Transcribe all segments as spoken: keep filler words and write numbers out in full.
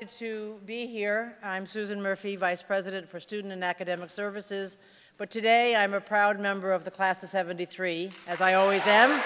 delighted to be here. I'm Susan Murphy, Vice President for Student and Academic Services, but today I'm a proud member of the Class of seventy-three, as I always am.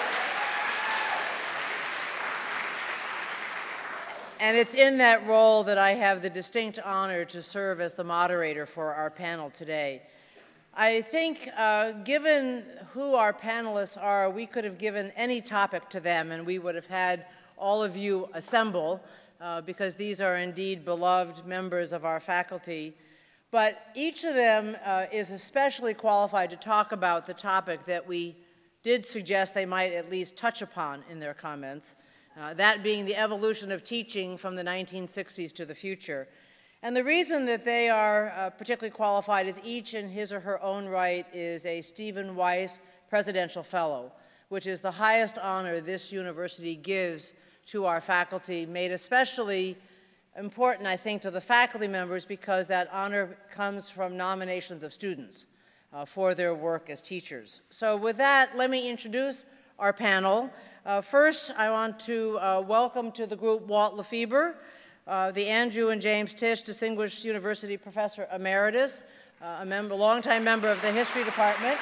And it's in that role that I have the distinct honor to serve as the moderator for our panel today. I think, uh, given who our panelists are, we could have given any topic to them and we would have had all of you assemble, uh, because these are indeed beloved members of our faculty. But each of them uh, is especially qualified to talk about the topic that we did suggest they might at least touch upon in their comments, uh, that being the evolution of teaching from the nineteen sixties to the future. And the reason that they are uh, particularly qualified is each in his or her own right is a Stephen Weiss Presidential Fellow, which is the highest honor this university gives to our faculty, made especially important, I think, to the faculty members because that honor comes from nominations of students uh, for their work as teachers. So with that, let me introduce our panel. Uh, first, I want to uh, welcome to the group Walt Lefebvre, uh, the Andrew and James Tisch Distinguished University Professor Emeritus, uh, a member, longtime member of the History Department.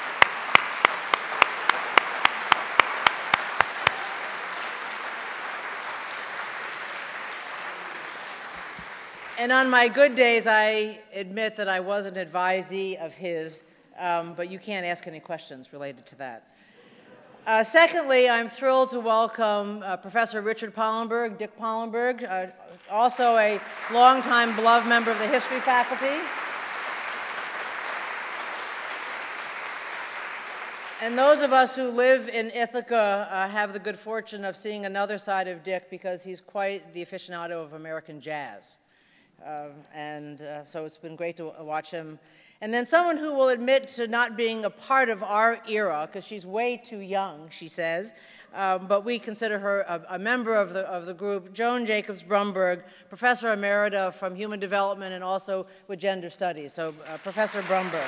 And on my good days, I admit that I was an advisee of his, um, but you can't ask any questions related to that. Uh, secondly, I'm thrilled to welcome uh, Professor Richard Pollenberg, Dick Pollenberg, uh, also a longtime beloved member of the history faculty. And those of us who live in Ithaca uh, have the good fortune of seeing another side of Dick because he's quite the aficionado of American jazz. Uh, and uh, so it's been great to watch him. And then someone who will admit to not being a part of our era, because she's way too young, she says, um, but we consider her a, a member of the, of the group, Joan Jacobs Brumberg, Professor Emerita from Human Development and also with Gender Studies. So uh, Professor Brumberg.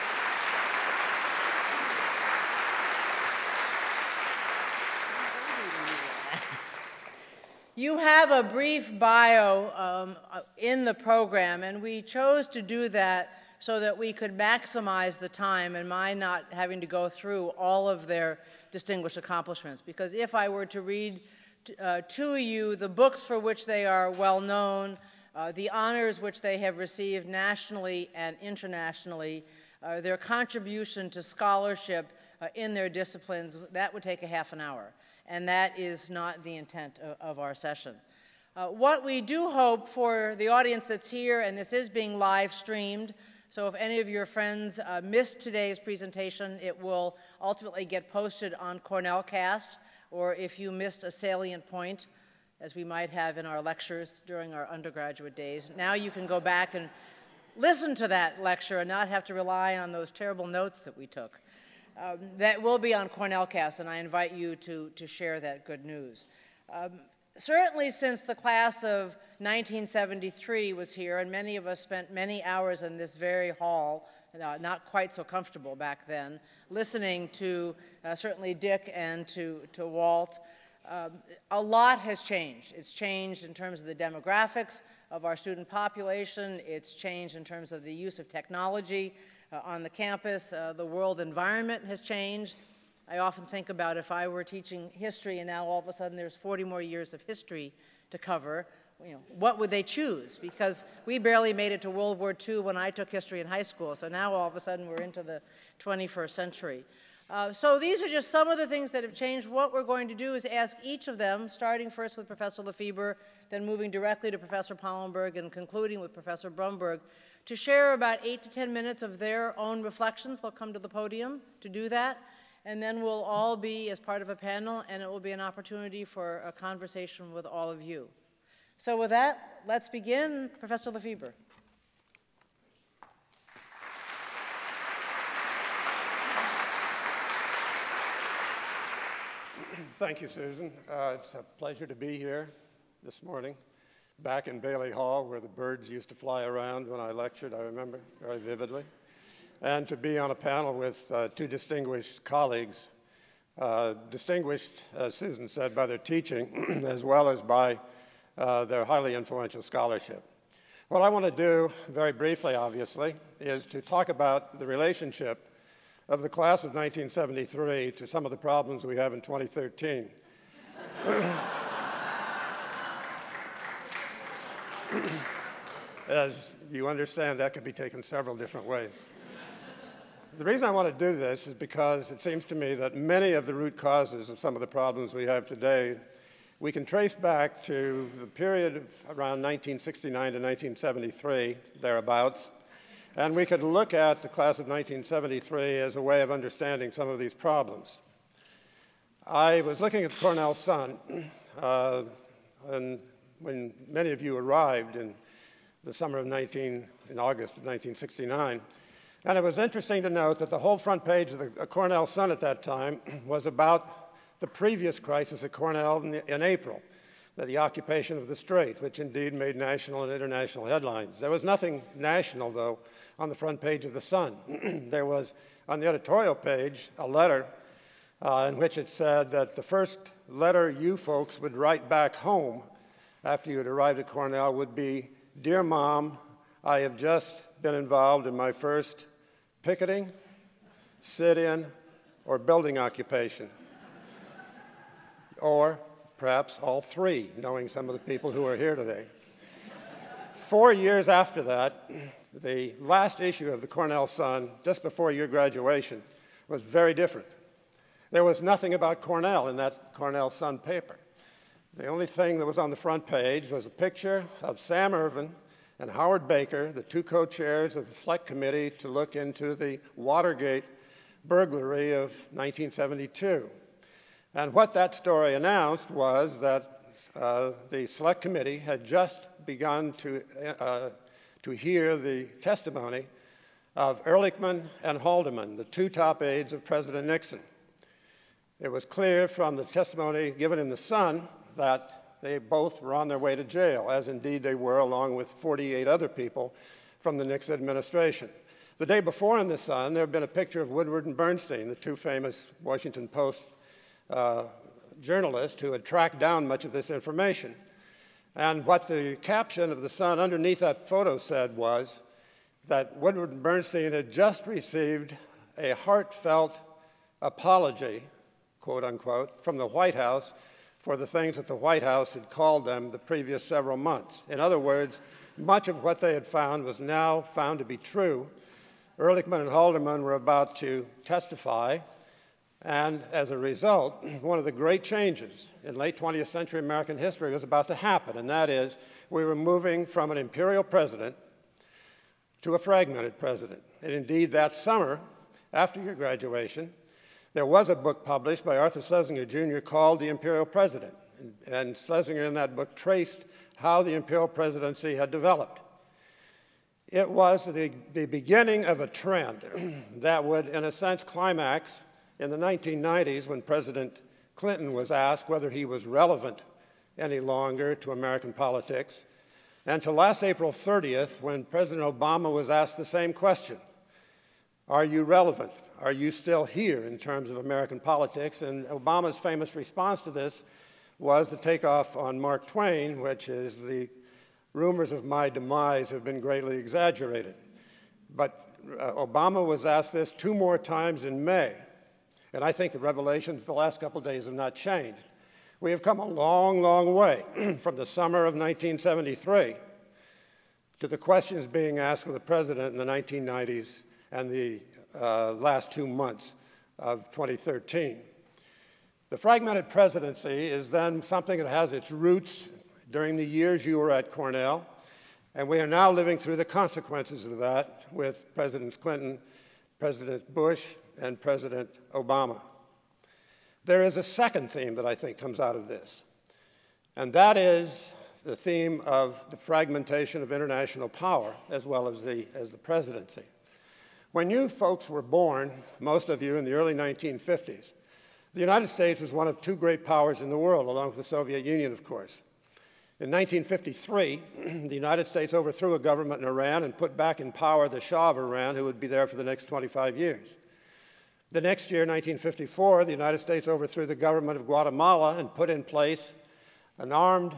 You have a brief bio um, in the program, and we chose to do that so that we could maximize the time and my not having to go through all of their distinguished accomplishments. Because if I were to read uh, to you the books for which they are well known, uh, the honors which they have received nationally and internationally, uh, their contribution to scholarship uh, in their disciplines, that would take a half an hour. And that is not the intent of, of our session. Uh, what we do hope for the audience that's here, and this is being live streamed, so if any of your friends uh, missed today's presentation, it will ultimately get posted on CornellCast, or if you missed a salient point, as we might have in our lectures during our undergraduate days, now you can go back and listen to that lecture and not have to rely on those terrible notes that we took. Um, that will be on CornellCast, and I invite you to, to share that good news. Um, certainly since the class of nineteen seventy-three was here, and many of us spent many hours in this very hall, uh, not quite so comfortable back then, listening to uh, certainly Dick and to, to Walt, um, a lot has changed. It's changed in terms of the demographics of our student population. It's changed in terms of the use of technology Uh, on the campus. Uh, the world environment has changed. I often think about if I were teaching history and now all of a sudden there's forty more years of history to cover, you know, what would they choose? Because we barely made it to World War Two when I took history in high school, so now all of a sudden we're into the twenty-first century. Uh, so these are just some of the things that have changed. What we're going to do is ask each of them, starting first with Professor Lefebvre, then moving directly to Professor Pollenberg and concluding with Professor Brumberg, to share about eight to ten minutes of their own reflections. They'll come to the podium to do that, and then we'll all be as part of a panel, and it will be an opportunity for a conversation with all of you. So with that, let's begin. Professor Lefebvre. Thank you, Susan. Uh, it's a pleasure to be here this morning, back in Bailey Hall, where the birds used to fly around when I lectured, I remember very vividly, and to be on a panel with uh, two distinguished colleagues, uh, distinguished, as Susan said, by their teaching, as well as by uh, their highly influential scholarship. What I want to do, very briefly, obviously, is to talk about the relationship of the class of nineteen seventy-three to some of the problems we have in twenty thirteen. As you understand, that could be taken several different ways. The reason I want to do this is because it seems to me that many of the root causes of some of the problems we have today we can trace back to the period of around nineteen sixty-nine to nineteen seventy-three, thereabouts, and we could look at the class of nineteen seventy-three as a way of understanding some of these problems. I was looking at the Cornell Sun, uh, and when many of you arrived in the summer of nineteen, in August of nineteen sixty-nine, and it was interesting to note that the whole front page of the Cornell Sun at that time was about the previous crisis at Cornell in, the, in April, the, the occupation of the Strait, which indeed made national and international headlines. There was nothing national, though, on the front page of the Sun. There was, on the editorial page, a letter uh, in which it said that the first letter you folks would write back home after you had arrived at Cornell would be, "Dear Mom, I have just been involved in my first picketing, sit-in, or building occupation." Or perhaps all three, knowing some of the people who are here today. Four years after that, the last issue of the Cornell Sun, just before your graduation, was very different. There was nothing about Cornell in that Cornell Sun paper. The only thing that was on the front page was a picture of Sam Ervin and Howard Baker, the two co-chairs of the Select Committee to look into the Watergate burglary of nineteen seventy-two. And what that story announced was that uh, the Select Committee had just begun to, uh, to hear the testimony of Ehrlichman and Haldeman, the two top aides of President Nixon. It was clear from the testimony given in the Sun that they both were on their way to jail, as indeed they were, along with forty-eight other people from the Nixon administration. The day before in the Sun, there had been a picture of Woodward and Bernstein, the two famous Washington Post Uh, journalist who had tracked down much of this information. And what the caption of the Sun underneath that photo said was that Woodward and Bernstein had just received a heartfelt apology, quote unquote, from the White House for the things that the White House had called them the previous several months. In other words, much of what they had found was now found to be true. Ehrlichman and Haldeman were about to testify. And as a result, one of the great changes in late twentieth century American history was about to happen, and that is we were moving from an imperial president to a fragmented president. And indeed, that summer, after your graduation, there was a book published by Arthur Schlesinger Junior called The Imperial President. And, and Schlesinger in that book traced how the imperial presidency had developed. It was the, the beginning of a trend that would, in a sense, climax in the nineteen nineties, when President Clinton was asked whether he was relevant any longer to American politics, and to last April thirtieth, when President Obama was asked the same question. Are you relevant? Are you still here in terms of American politics? And Obama's famous response to this was the takeoff on Mark Twain, which is the rumors of my demise have been greatly exaggerated. But uh, Obama was asked this two more times in May. And I think the revelations of the last couple of days have not changed. We have come a long, long way from the summer of nineteen seventy-three to the questions being asked of the president in the nineteen nineties and the uh, last two months of twenty thirteen. The fragmented presidency is then something that has its roots during the years you were at Cornell, and we are now living through the consequences of that with Presidents Clinton, President Bush, and President Obama. There is a second theme that I think comes out of this, and that is the theme of the fragmentation of international power as well as the, as the presidency. When you folks were born, most of you in the early nineteen fifties, the United States was one of two great powers in the world, along with the Soviet Union, of course. In nineteen fifty-three, the United States overthrew a government in Iran and put back in power the Shah of Iran, who would be there for the next twenty-five years. The next year, nineteen fifty-four, the United States overthrew the government of Guatemala and put in place an armed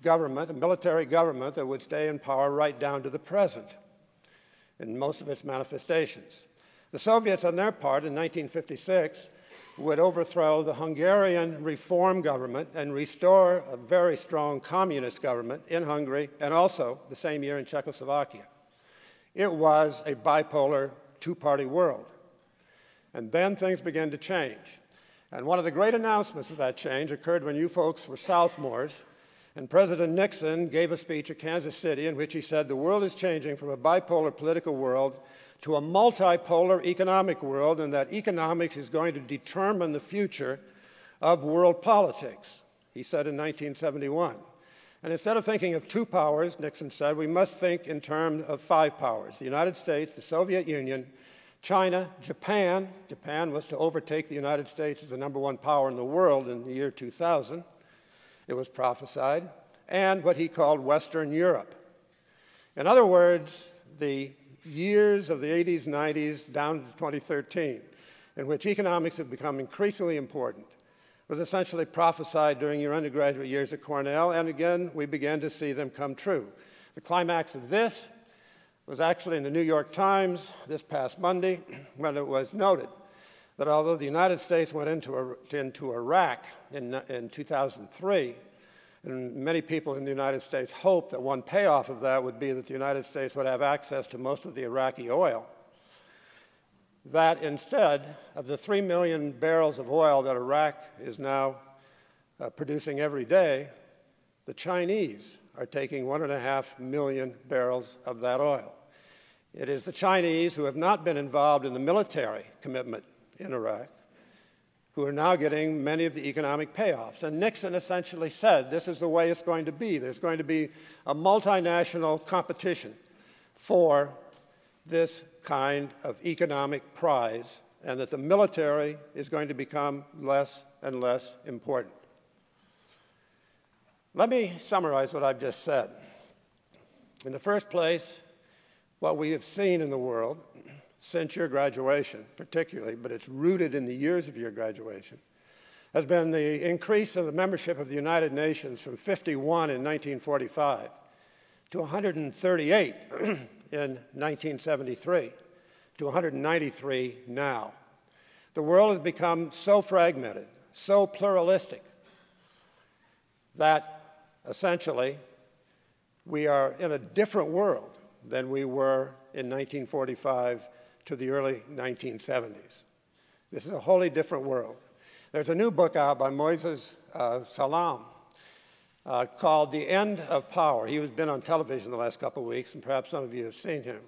government, a military government that would stay in power right down to the present in most of its manifestations. The Soviets, on their part, in nineteen fifty-six, would overthrow the Hungarian reform government and restore a very strong communist government in Hungary and also the same year in Czechoslovakia. It was a bipolar two-party world. And then things began to change. And one of the great announcements of that change occurred when you folks were sophomores, and President Nixon gave a speech at Kansas City in which he said, the world is changing from a bipolar political world to a multipolar economic world, and that economics is going to determine the future of world politics, he said in nineteen seventy-one. And instead of thinking of two powers, Nixon said, we must think in terms of five powers: the United States, the Soviet Union, China, Japan. Japan was to overtake the United States as the number one power in the world in the year two thousand, it was prophesied, and what he called Western Europe. In other words, the years of the eighties, nineties, down to twenty thirteen, in which economics have become increasingly important, was essentially prophesied during your undergraduate years at Cornell, and again, we began to see them come true. The climax of this was actually in the New York Times this past Monday, when it was noted that although the United States went into, into Iraq in, in two thousand three, and many people in the United States hoped that one payoff of that would be that the United States would have access to most of the Iraqi oil, that instead of the three million barrels of oil that Iraq is now uh, producing every day, the Chinese are taking one and a half million barrels of that oil. It is the Chinese who have not been involved in the military commitment in Iraq who are now getting many of the economic payoffs. And Nixon essentially said, this is the way it's going to be. There's going to be a multinational competition for this kind of economic prize, and that the military is going to become less and less important. Let me summarize what I've just said. In the first place, what we have seen in the world since your graduation, particularly, but it's rooted in the years of your graduation, has been the increase of the membership of the United Nations from fifty-one in nineteen forty-five to one hundred thirty-eight in nineteen seventy-three to one hundred ninety-three now. The world has become so fragmented, so pluralistic, that essentially we are in a different world than we were in nineteen forty-five to the early nineteen seventies. This is a wholly different world. There's a new book out by Moises uh, Salam uh, called The End of Power. He has been on television the last couple of weeks, and perhaps some of you have seen him.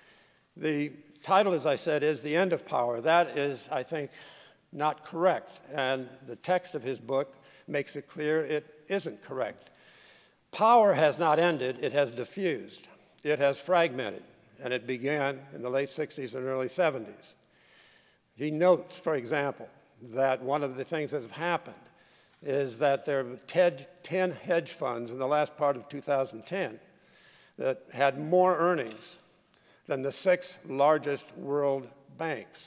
The title, as I said, is The End of Power. That is, I think, not correct, and the text of his book makes it clear it isn't correct. Power has not ended, it has diffused. It has fragmented, and it began in the late sixties and early seventies. He notes, for example, that one of the things that have happened is that there were ten hedge funds in the last part of two thousand ten that had more earnings than the six largest world banks.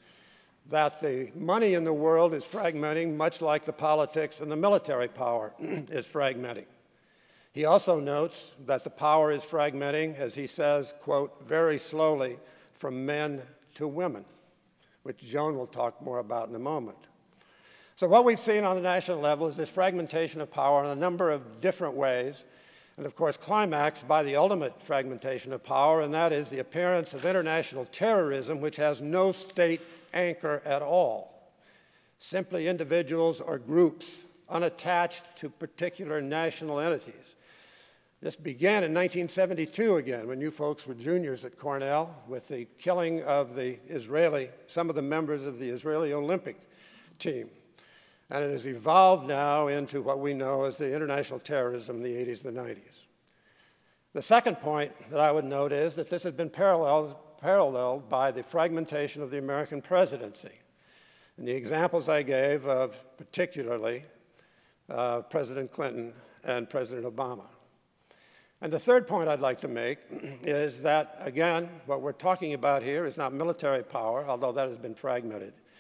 That the money in the world is fragmenting, much like the politics and the military power is fragmenting. He also notes that the power is fragmenting, as he says, quote, very slowly from men to women, which Joan will talk more about in a moment. So what we've seen on the national level is this fragmentation of power in a number of different ways, and of course climaxed by the ultimate fragmentation of power, and that is the appearance of international terrorism, which has no state anchor at all. Simply individuals or groups unattached to particular national entities. This began in nineteen seventy-two again, when you folks were juniors at Cornell, with the killing of the Israeli, some of the members of the Israeli Olympic team. And it has evolved now into what we know as the international terrorism in the eighties and the nineties. The second point that I would note is that this has been paralleled, paralleled by the fragmentation of the American presidency. And the examples I gave of particularly uh, President Clinton and President Obama. And the third point I'd like to make is that, again, what we're talking about here is not military power, although that has been fragmented.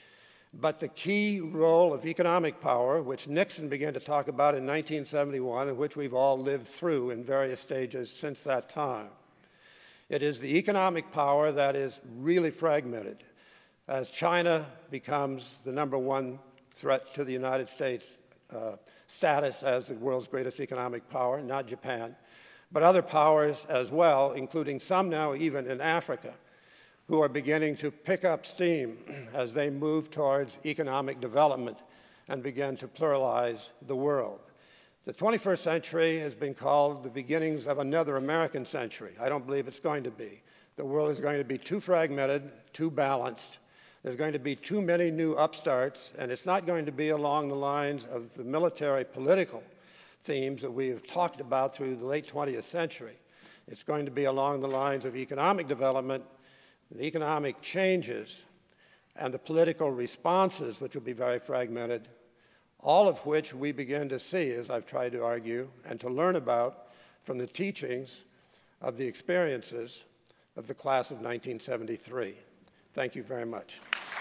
But the key role of economic power, which Nixon began to talk about in nineteen seventy-one, and which we've all lived through in various stages since that time, it is the economic power that is really fragmented. As China becomes the number one threat to the United States uh, status as the world's greatest economic power, not Japan, but other powers as well, including some now even in Africa, who are beginning to pick up steam as they move towards economic development and begin to pluralize the world. The twenty-first century has been called the beginnings of another American century. I don't believe it's going to be. The world is going to be too fragmented, too balanced. There's going to be too many new upstarts, and it's not going to be along the lines of the military political themes that we have talked about through the late twentieth century. It's going to be along the lines of economic development, the economic changes, and the political responses, which will be very fragmented, all of which we begin to see, as I've tried to argue, and to learn about from the teachings of the experiences of the class of nineteen seventy-three. Thank you very much.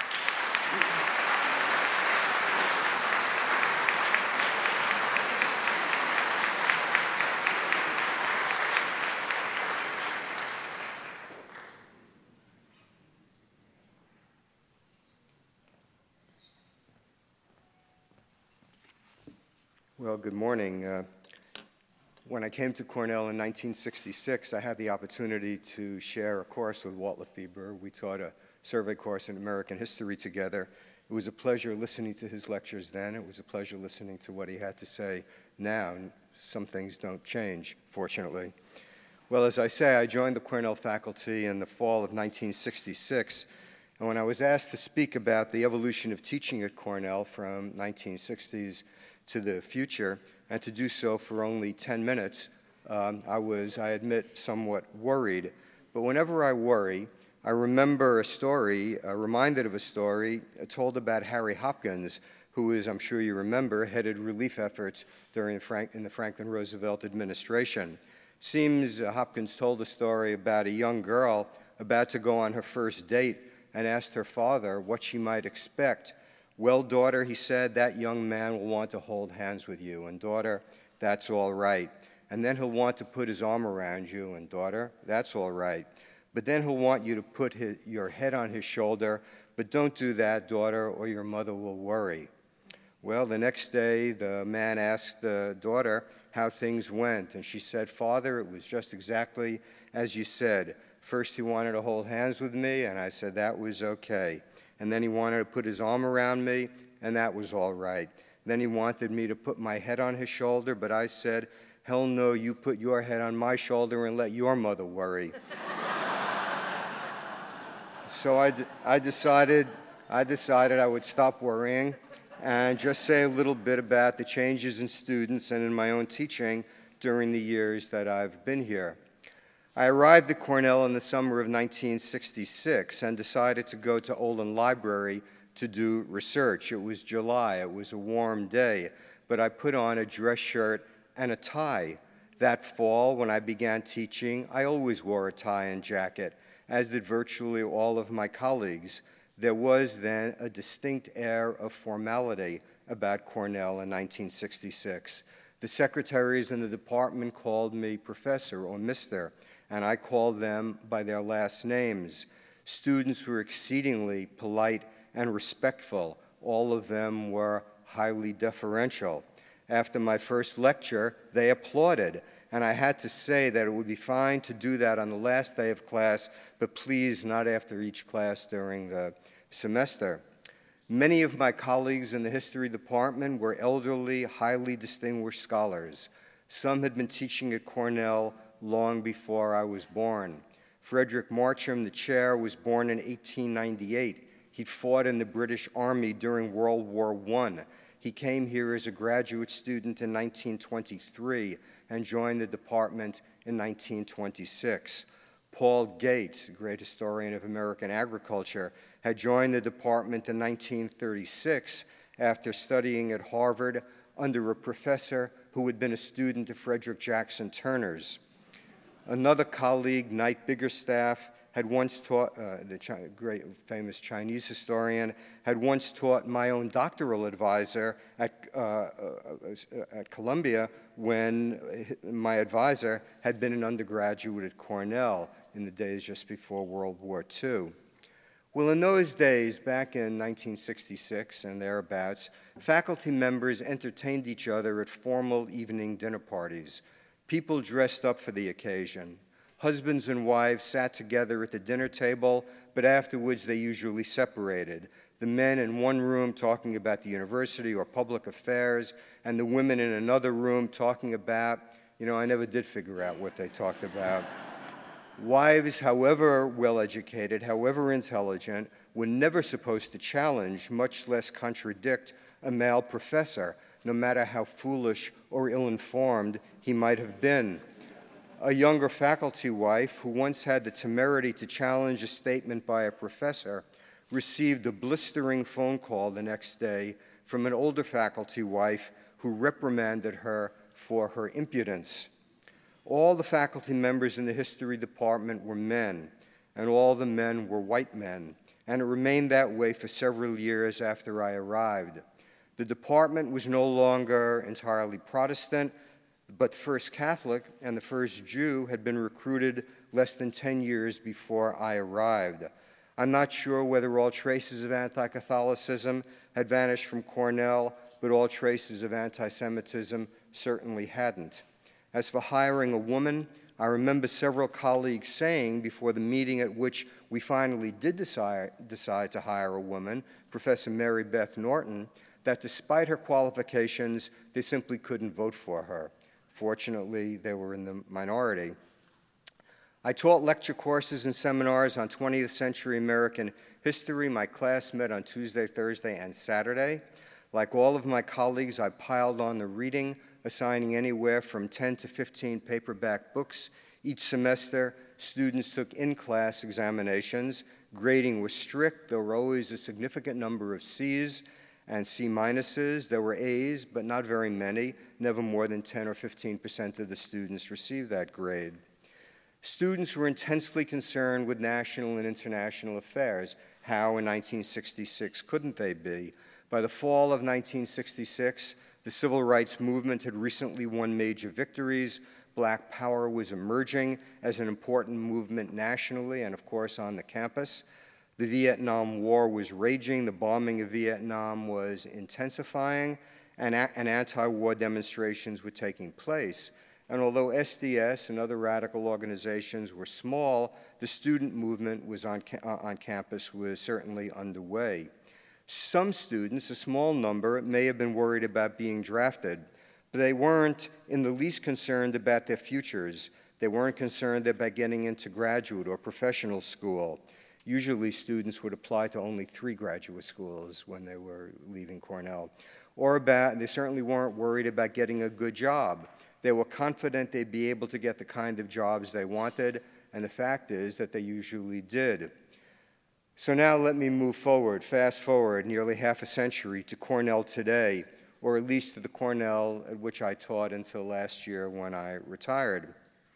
Well, good morning. Uh, when I came to Cornell in nineteen sixty-six, I had the opportunity to share a course with Walt Lefebvre. We taught a survey course in American history together. It was a pleasure listening to his lectures then. It was a pleasure listening to what he had to say now. Some things don't change, fortunately. Well, as I say, I joined the Cornell faculty in the fall of nineteen sixty-six, and when I was asked to speak about the evolution of teaching at Cornell from nineteen sixties to the future, and to do so for only ten minutes, um, I was, I admit, somewhat worried. But whenever I worry, I remember a story, uh, reminded of a story uh, told about Harry Hopkins, who is, I'm sure you remember, headed relief efforts during Frank, in the Franklin Roosevelt administration. Seems uh, Hopkins told a story about a young girl about to go on her first date and asked her father what she might expect. Well, daughter, he said, that young man will want to hold hands with you. And daughter, that's all right. And then he'll want to put his arm around you. And daughter, that's all right. But then he'll want you to put his, your head on his shoulder. But don't do that, daughter, or your mother will worry. Well, the next day, the man asked the daughter how things went. And she said, Father, it was just exactly as you said. First, he wanted to hold hands with me, and I said that was okay. And then he wanted to put his arm around me, and that was all right. Then he wanted me to put my head on his shoulder, but I said, hell no, you put your head on my shoulder and let your mother worry. So I, d I, decided, I decided I would stop worrying and just say a little bit about the changes in students and in my own teaching during the years that I've been here. I arrived at Cornell in the summer of nineteen sixty-six and decided to go to Olin Library to do research. It was July. It was a warm day, but I put on a dress shirt and a tie. That fall, when I began teaching, I always wore a tie and jacket, as did virtually all of my colleagues. There was then a distinct air of formality about Cornell in nineteen sixty-six. The secretaries in the department called me professor or mister, and I called them by their last names. Students were exceedingly polite and respectful. All of them were highly deferential. After my first lecture, they applauded, and I had to say that it would be fine to do that on the last day of class, but please not after each class during the semester. Many of my colleagues in the history department were elderly, highly distinguished scholars. Some had been teaching at Cornell long before I was born. Frederick Marcham, the chair, was born in eighteen ninety-eight. He'd fought in the British Army during World War One. He came here as a graduate student in nineteen twenty-three and joined the department in nineteen twenty-six. Paul Gates, a great historian of American agriculture, had joined the department in nineteen thirty-six after studying at Harvard under a professor who had been a student of Frederick Jackson Turner's. Another colleague, Knight Biggerstaff, had once taught, uh, the Chi- great famous Chinese historian, had once taught my own doctoral advisor at, uh, uh, at Columbia when my advisor had been an undergraduate at Cornell in the days just before World War Two. Well, in those days, back in nineteen sixty-six and thereabouts, faculty members entertained each other at formal evening dinner parties. People dressed up for the occasion. Husbands and wives sat together at the dinner table, but afterwards they usually separated. The men in one room talking about the university or public affairs, and the women in another room talking about, you know, I never did figure out what they talked about. Wives, however well-educated, however intelligent, were never supposed to challenge, much less contradict, a male professor, no matter how foolish or ill-informed he might have been. A younger faculty wife who once had the temerity to challenge a statement by a professor received a blistering phone call the next day from an older faculty wife who reprimanded her for her impudence. All the faculty members in the history department were men, and all the men were white men, and it remained that way for several years after I arrived. The department was no longer entirely Protestant, but First Catholic and the First Jew had been recruited less than ten years before I arrived. I'm not sure whether all traces of anti-Catholicism had vanished from Cornell, but all traces of anti-Semitism certainly hadn't. As for hiring a woman, I remember several colleagues saying before the meeting at which we finally did decide, decide to hire a woman, Professor Mary Beth Norton, that despite her qualifications, they simply couldn't vote for her. Fortunately, they were in the minority. I taught lecture courses and seminars on twentieth century American history. My class met on Tuesday, Thursday, and Saturday. Like all of my colleagues, I piled on the reading, assigning anywhere from ten to fifteen paperback books. Each semester, students took in-class examinations. Grading was strict. There were always a significant number of C's and C minuses. There were A's, but not very many. Never more than ten or fifteen percent of the students received that grade. Students were intensely concerned with national and international affairs. How in nineteen sixty-six couldn't they be? By the fall of nineteen sixty-six, the civil rights movement had recently won major victories. Black power was emerging as an important movement nationally and, of course, on the campus. The Vietnam War was raging. The bombing of Vietnam was intensifying, and, and anti-war demonstrations were taking place. And although S D S and other radical organizations were small, the student movement was on, uh, on campus was certainly underway. Some students, a small number, may have been worried about being drafted, but they weren't in the least concerned about their futures. They weren't concerned about getting into graduate or professional school. Usually students would apply to only three graduate schools when they were leaving Cornell. Or about, they certainly weren't worried about getting a good job. They were confident they'd be able to get the kind of jobs they wanted, and the fact is that they usually did. So now let me move forward, fast forward nearly half a century to Cornell today, or at least to the Cornell at which I taught until last year when I retired.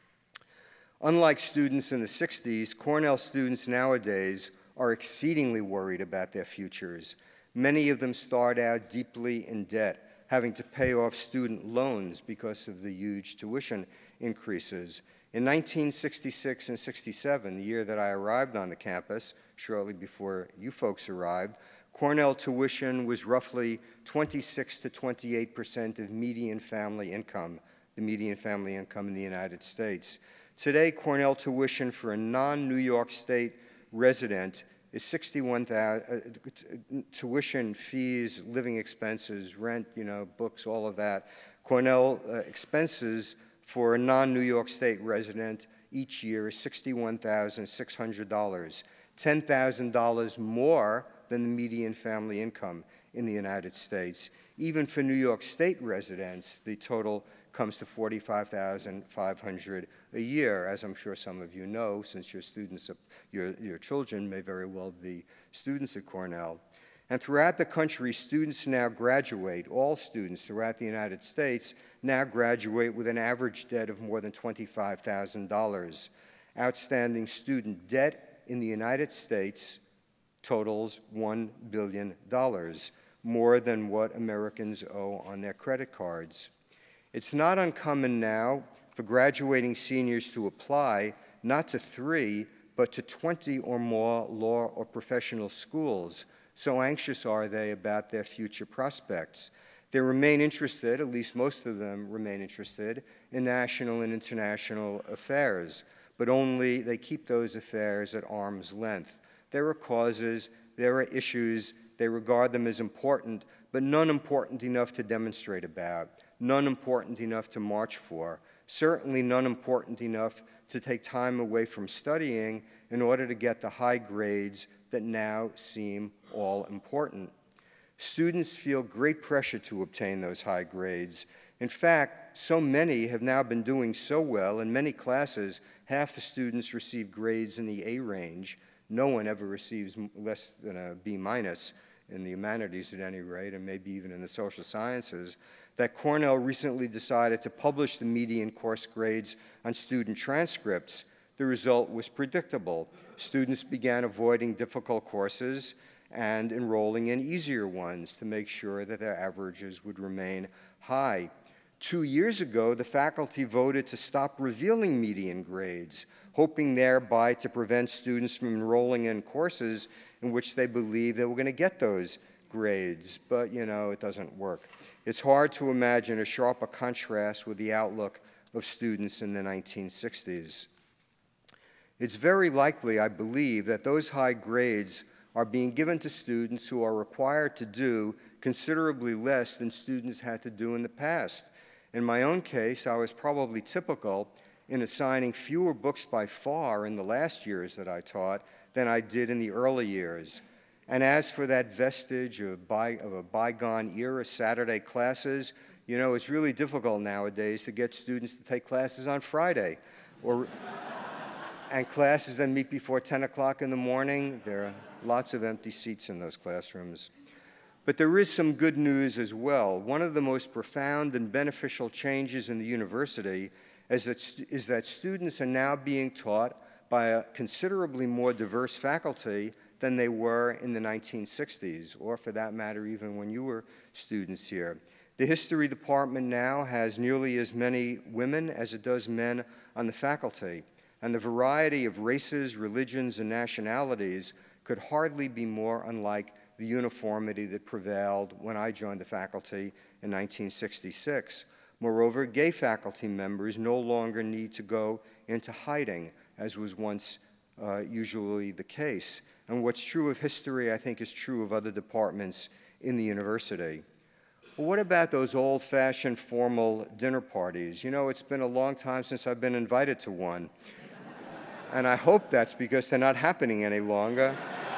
Unlike students in the sixties, Cornell students nowadays are exceedingly worried about their futures. Many of them start out deeply in debt, having to pay off student loans because of the huge tuition increases. In nineteen sixty-six and sixty-seven, the year that I arrived on the campus, shortly before you folks arrived, Cornell tuition was roughly twenty-six to twenty-eight percent of median family income, the median family income in the United States. Today, Cornell tuition for a non-New York State resident is sixty-one thousand dollars, uh, tuition, fees, living expenses, rent, you know, books, all of that. Cornell uh, expenses for a non-New York State resident each year is sixty-one thousand six hundred dollars, ten thousand dollars more than the median family income in the United States. Even for New York State residents, the total comes to forty-five thousand five hundred dollars a year, as I'm sure some of you know, since your students, your, your children may very well be students at Cornell. And throughout the country, students now graduate, all students throughout the United States now graduate with an average debt of more than twenty-five thousand dollars. Outstanding student debt in the United States totals one billion dollars, more than what Americans owe on their credit cards. It's not uncommon now for graduating seniors to apply not to three, but to twenty or more law or professional schools. So anxious are they about their future prospects. They remain interested, at least most of them remain interested, in national and international affairs, but only they keep those affairs at arm's length. There are causes, there are issues, they regard them as important, but none important enough to demonstrate about, none important enough to march for, certainly none important enough to take time away from studying in order to get the high grades that now seem all important. Students feel great pressure to obtain those high grades. In fact, so many have now been doing so well in many classes, half the students receive grades in the A range. No one ever receives less than a B minus in the humanities at any rate, and maybe even in the social sciences, that Cornell recently decided to publish the median course grades on student transcripts. The result was predictable. Students began avoiding difficult courses and enrolling in easier ones to make sure that their averages would remain high. Two years ago, the faculty voted to stop revealing median grades, hoping thereby to prevent students from enrolling in courses in which they believe they were going to get those grades. But, you know, it doesn't work. It's hard to imagine a sharper contrast with the outlook of students in the nineteen sixties. It's very likely, I believe, that those high grades are being given to students who are required to do considerably less than students had to do in the past. In my own case, I was probably typical in assigning fewer books by far in the last years that I taught than I did in the early years. And as for that vestige of, by, of a bygone era Saturday classes, you know, it's really difficult nowadays to get students to take classes on Friday, or and classes that meet before ten o'clock in the morning. There are lots of empty seats in those classrooms. But there is some good news as well. One of the most profound and beneficial changes in the university is that, st- is that students are now being taught by a considerably more diverse faculty than they were in the nineteen sixties, or for that matter, even when you were students here. The history department now has nearly as many women as it does men on the faculty, and the variety of races, religions, and nationalities could hardly be more unlike the uniformity that prevailed when I joined the faculty in nineteen sixty-six. Moreover, gay faculty members no longer need to go into hiding, as was once uh, usually the case. And what's true of history, I think, is true of other departments in the university. Well, what about those old-fashioned formal dinner parties? You know, it's been a long time since I've been invited to one. And I hope that's because they're not happening any longer,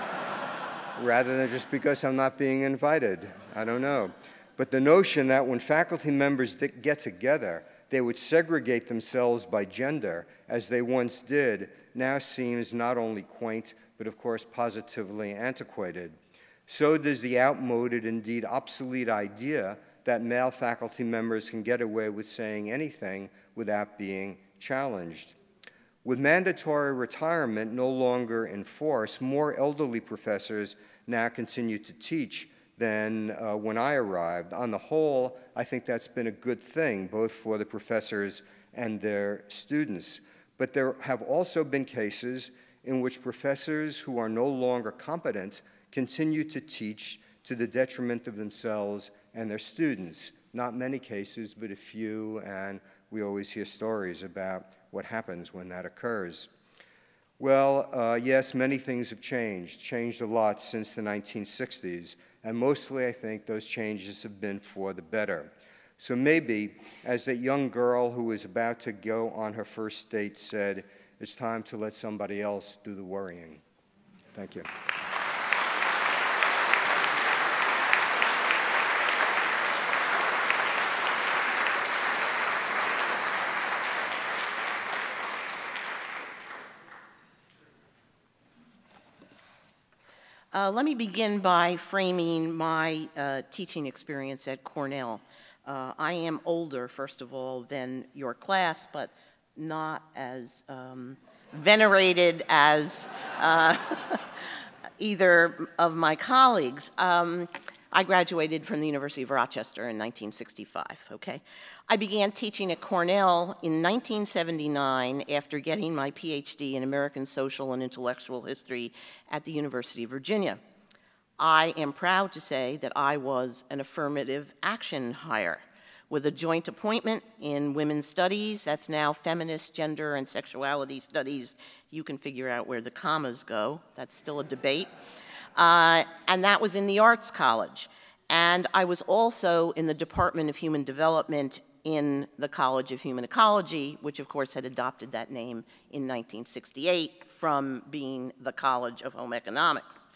rather than just because I'm not being invited. I don't know. But the notion that when faculty members get together, they would segregate themselves by gender, as they once did, now seems not only quaint, but of course positively antiquated. So does the outmoded, indeed obsolete idea that male faculty members can get away with saying anything without being challenged. With mandatory retirement no longer in force, more elderly professors now continue to teach than uh, when I arrived. On the whole, I think that's been a good thing, both for the professors and their students. But there have also been cases in which professors who are no longer competent continue to teach to the detriment of themselves and their students. Not many cases, but a few, and we always hear stories about what happens when that occurs. Well, uh, yes, many things have changed, changed a lot since the nineteen sixties, and mostly I think those changes have been for the better. So maybe, as that young girl who was about to go on her first date said, it's time to let somebody else do the worrying. Thank you. Uh, let me begin by framing my uh, teaching experience at Cornell. Uh, I am older, first of all, than your class, but not as um, venerated as uh, either of my colleagues. Um, I graduated from the University of Rochester in nineteen sixty-five, okay? I began teaching at Cornell in nineteen seventy-nine after getting my P H D in American Social and Intellectual History at the University of Virginia. I am proud to say that I was an affirmative action hire with a joint appointment in women's studies. That's now feminist, gender, and sexuality studies. You can figure out where the commas go. That's still a debate. Uh, and that was in the Arts College. And I was also in the Department of Human Development in the College of Human Ecology, which of course had adopted that name in nineteen sixty-eight from being the College of Home Economics.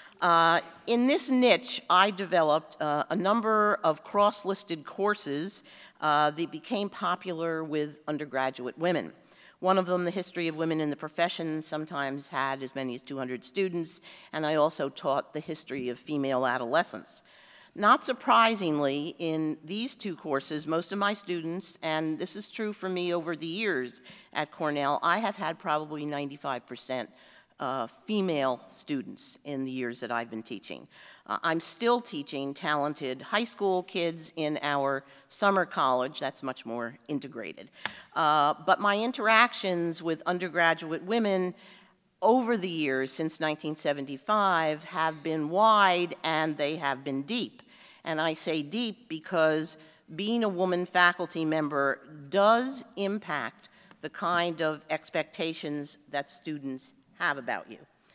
Uh, in this niche, I developed uh, a number of cross-listed courses uh, that became popular with undergraduate women. One of them, the history of women in the profession, sometimes had as many as two hundred students, and I also taught the history of female adolescence. Not surprisingly, in these two courses, most of my students, and this is true for me over the years at Cornell, I have had probably ninety-five percent uh, female students in the years that I've been teaching. Uh, I'm still teaching talented high school kids in our summer college. That's much more integrated. Uh, but my interactions with undergraduate women over the years since nineteen seventy-five have been wide and they have been deep. And I say deep because being a woman faculty member does impact the kind of expectations that students have about you,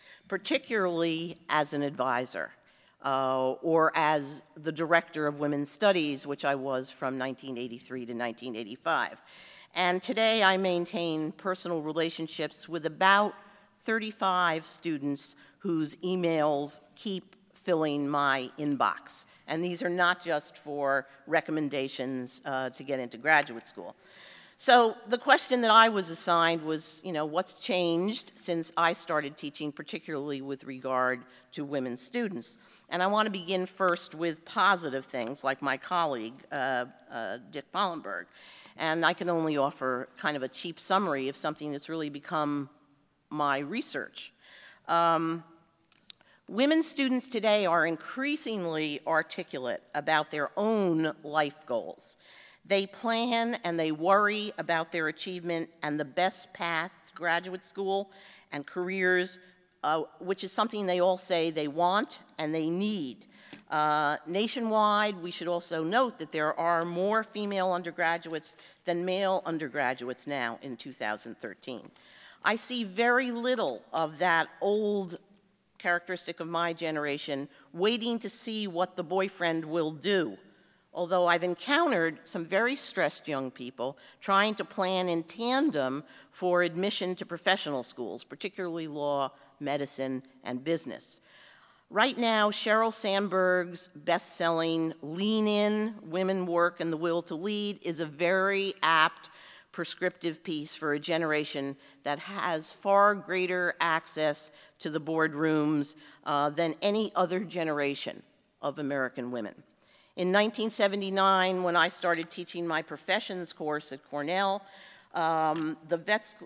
particularly as an advisor uh, or as the director of women's studies, which I was from nineteen eighty-three to nineteen eighty-five. And today I maintain personal relationships with about thirty-five students whose emails keep filling my inbox. And these are not just for recommendations uh, to get into graduate school. So the question that I was assigned was, you know, what's changed since I started teaching, particularly with regard to women students? And I want to begin first with positive things, like my colleague, uh, uh, Dick Pollenberg. And I can only offer kind of a cheap summary of something that's really become my research. Um, women students today are increasingly articulate about their own life goals. They plan and they worry about their achievement and the best path to graduate school and careers, uh, which is something they all say they want and they need. Uh, nationwide, we should also note that there are more female undergraduates than male undergraduates now in two thousand thirteen. I see very little of that old characteristic of my generation, waiting to see what the boyfriend will do. Although I've encountered some very stressed young people trying to plan in tandem for admission to professional schools, particularly law, medicine, and business. Right now, Sheryl Sandberg's best-selling Lean In, Women Work and the Will to Lead is a very apt prescriptive piece for a generation that has far greater access to the boardrooms uh, than any other generation of American women. In nineteen seventy-nine, when I started teaching my professions course at Cornell, um, the vets,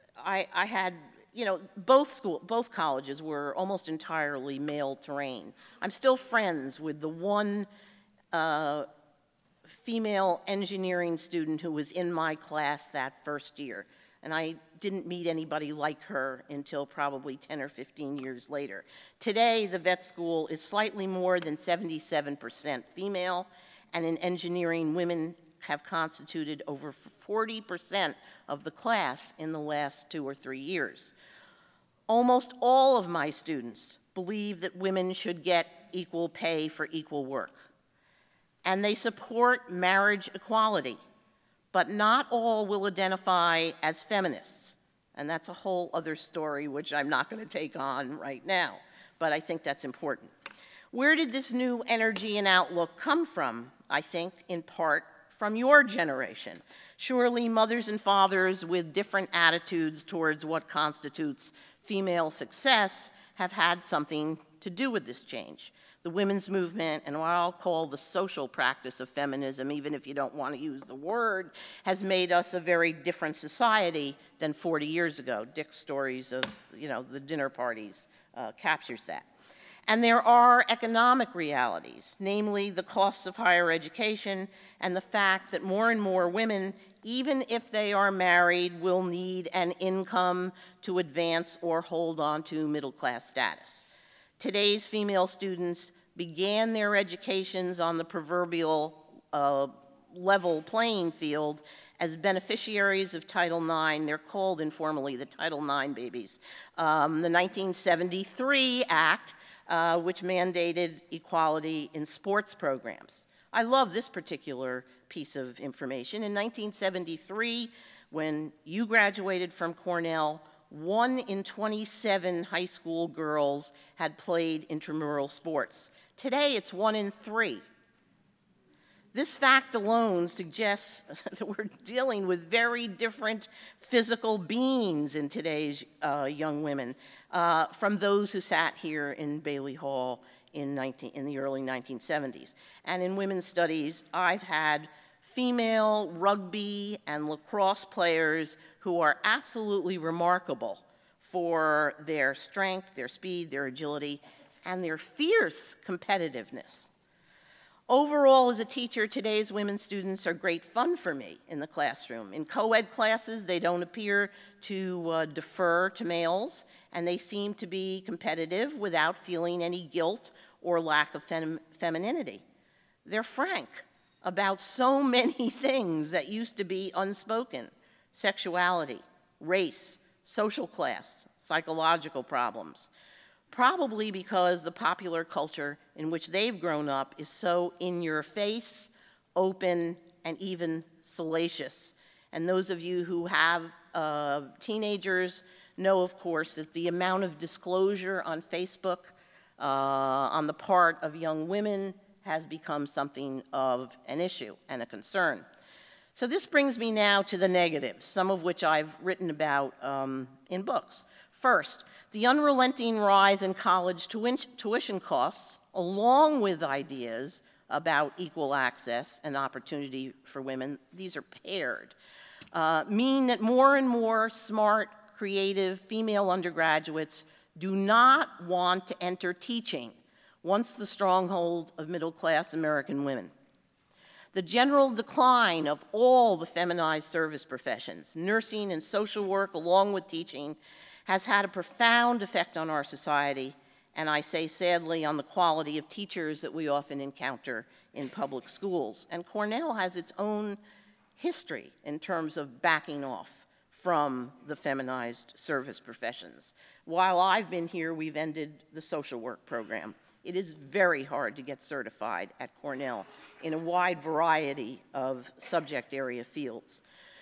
I, I had, you know, both school, both colleges were almost entirely male terrain. I'm still friends with the one uh, female engineering student who was in my class that first year. And I didn't meet anybody like her until probably ten or fifteen years later. Today, the vet school is slightly more than seventy-seven percent female, and in engineering, women have constituted over forty percent of the class in the last two or three years. Almost all of my students believe that women should get equal pay for equal work, and they support marriage equality. But not all will identify as feminists. And that's a whole other story which I'm not going to take on right now, but I think that's important. Where did this new energy and outlook come from? I think in part from your generation. Surely mothers and fathers with different attitudes towards what constitutes female success have had something to do with this change. The women's movement, and what I'll call the social practice of feminism, even if you don't want to use the word, has made us a very different society than forty years ago. Dick's stories of, you know, the dinner parties uh, captures that. And there are economic realities, namely the costs of higher education and the fact that more and more women, even if they are married, will need an income to advance or hold on to middle-class status. Today's female students began their educations on the proverbial uh, level playing field as beneficiaries of Title nine. They're called informally the Title nine babies. Um, the nineteen seventy-three Act, uh, which mandated equality in sports programs. I love this particular piece of information. In nineteen seventy-three, when you graduated from Cornell, one in twenty-seven high school girls had played intramural sports. Today, it's one in three. This fact alone suggests that we're dealing with very different physical beings in today's uh, young women uh, from those who sat here in Bailey Hall in, nineteen, in the early nineteen seventies. And in women's studies, I've had female rugby and lacrosse players who are absolutely remarkable for their strength, their speed, their agility, and their fierce competitiveness. Overall, as a teacher, today's women students are great fun for me in the classroom. In co-ed classes, they don't appear to uh, defer to males, and they seem to be competitive without feeling any guilt or lack of fem femininity. They're frank about so many things that used to be unspoken: sexuality, race, social class, psychological problems. Probably because the popular culture in which they've grown up is so in your face, open, and even salacious. And those of you who have uh, teenagers know, of course, that the amount of disclosure on Facebook uh, on the part of young women has become something of an issue and a concern. So this brings me now to the negatives, some of which I've written about um, in books. First, the unrelenting rise in college tuition costs, along with ideas about equal access and opportunity for women, these are paired, uh, mean that more and more smart, creative female undergraduates do not want to enter teaching, once the stronghold of middle-class American women. The general decline of all the feminized service professions, nursing and social work along with teaching, has had a profound effect on our society, and I say sadly on the quality of teachers that we often encounter in public schools. And Cornell has its own history in terms of backing off from the feminized service professions. While I've been here, we've ended the social work program. It is very hard to get certified at Cornell in a wide variety of subject area fields.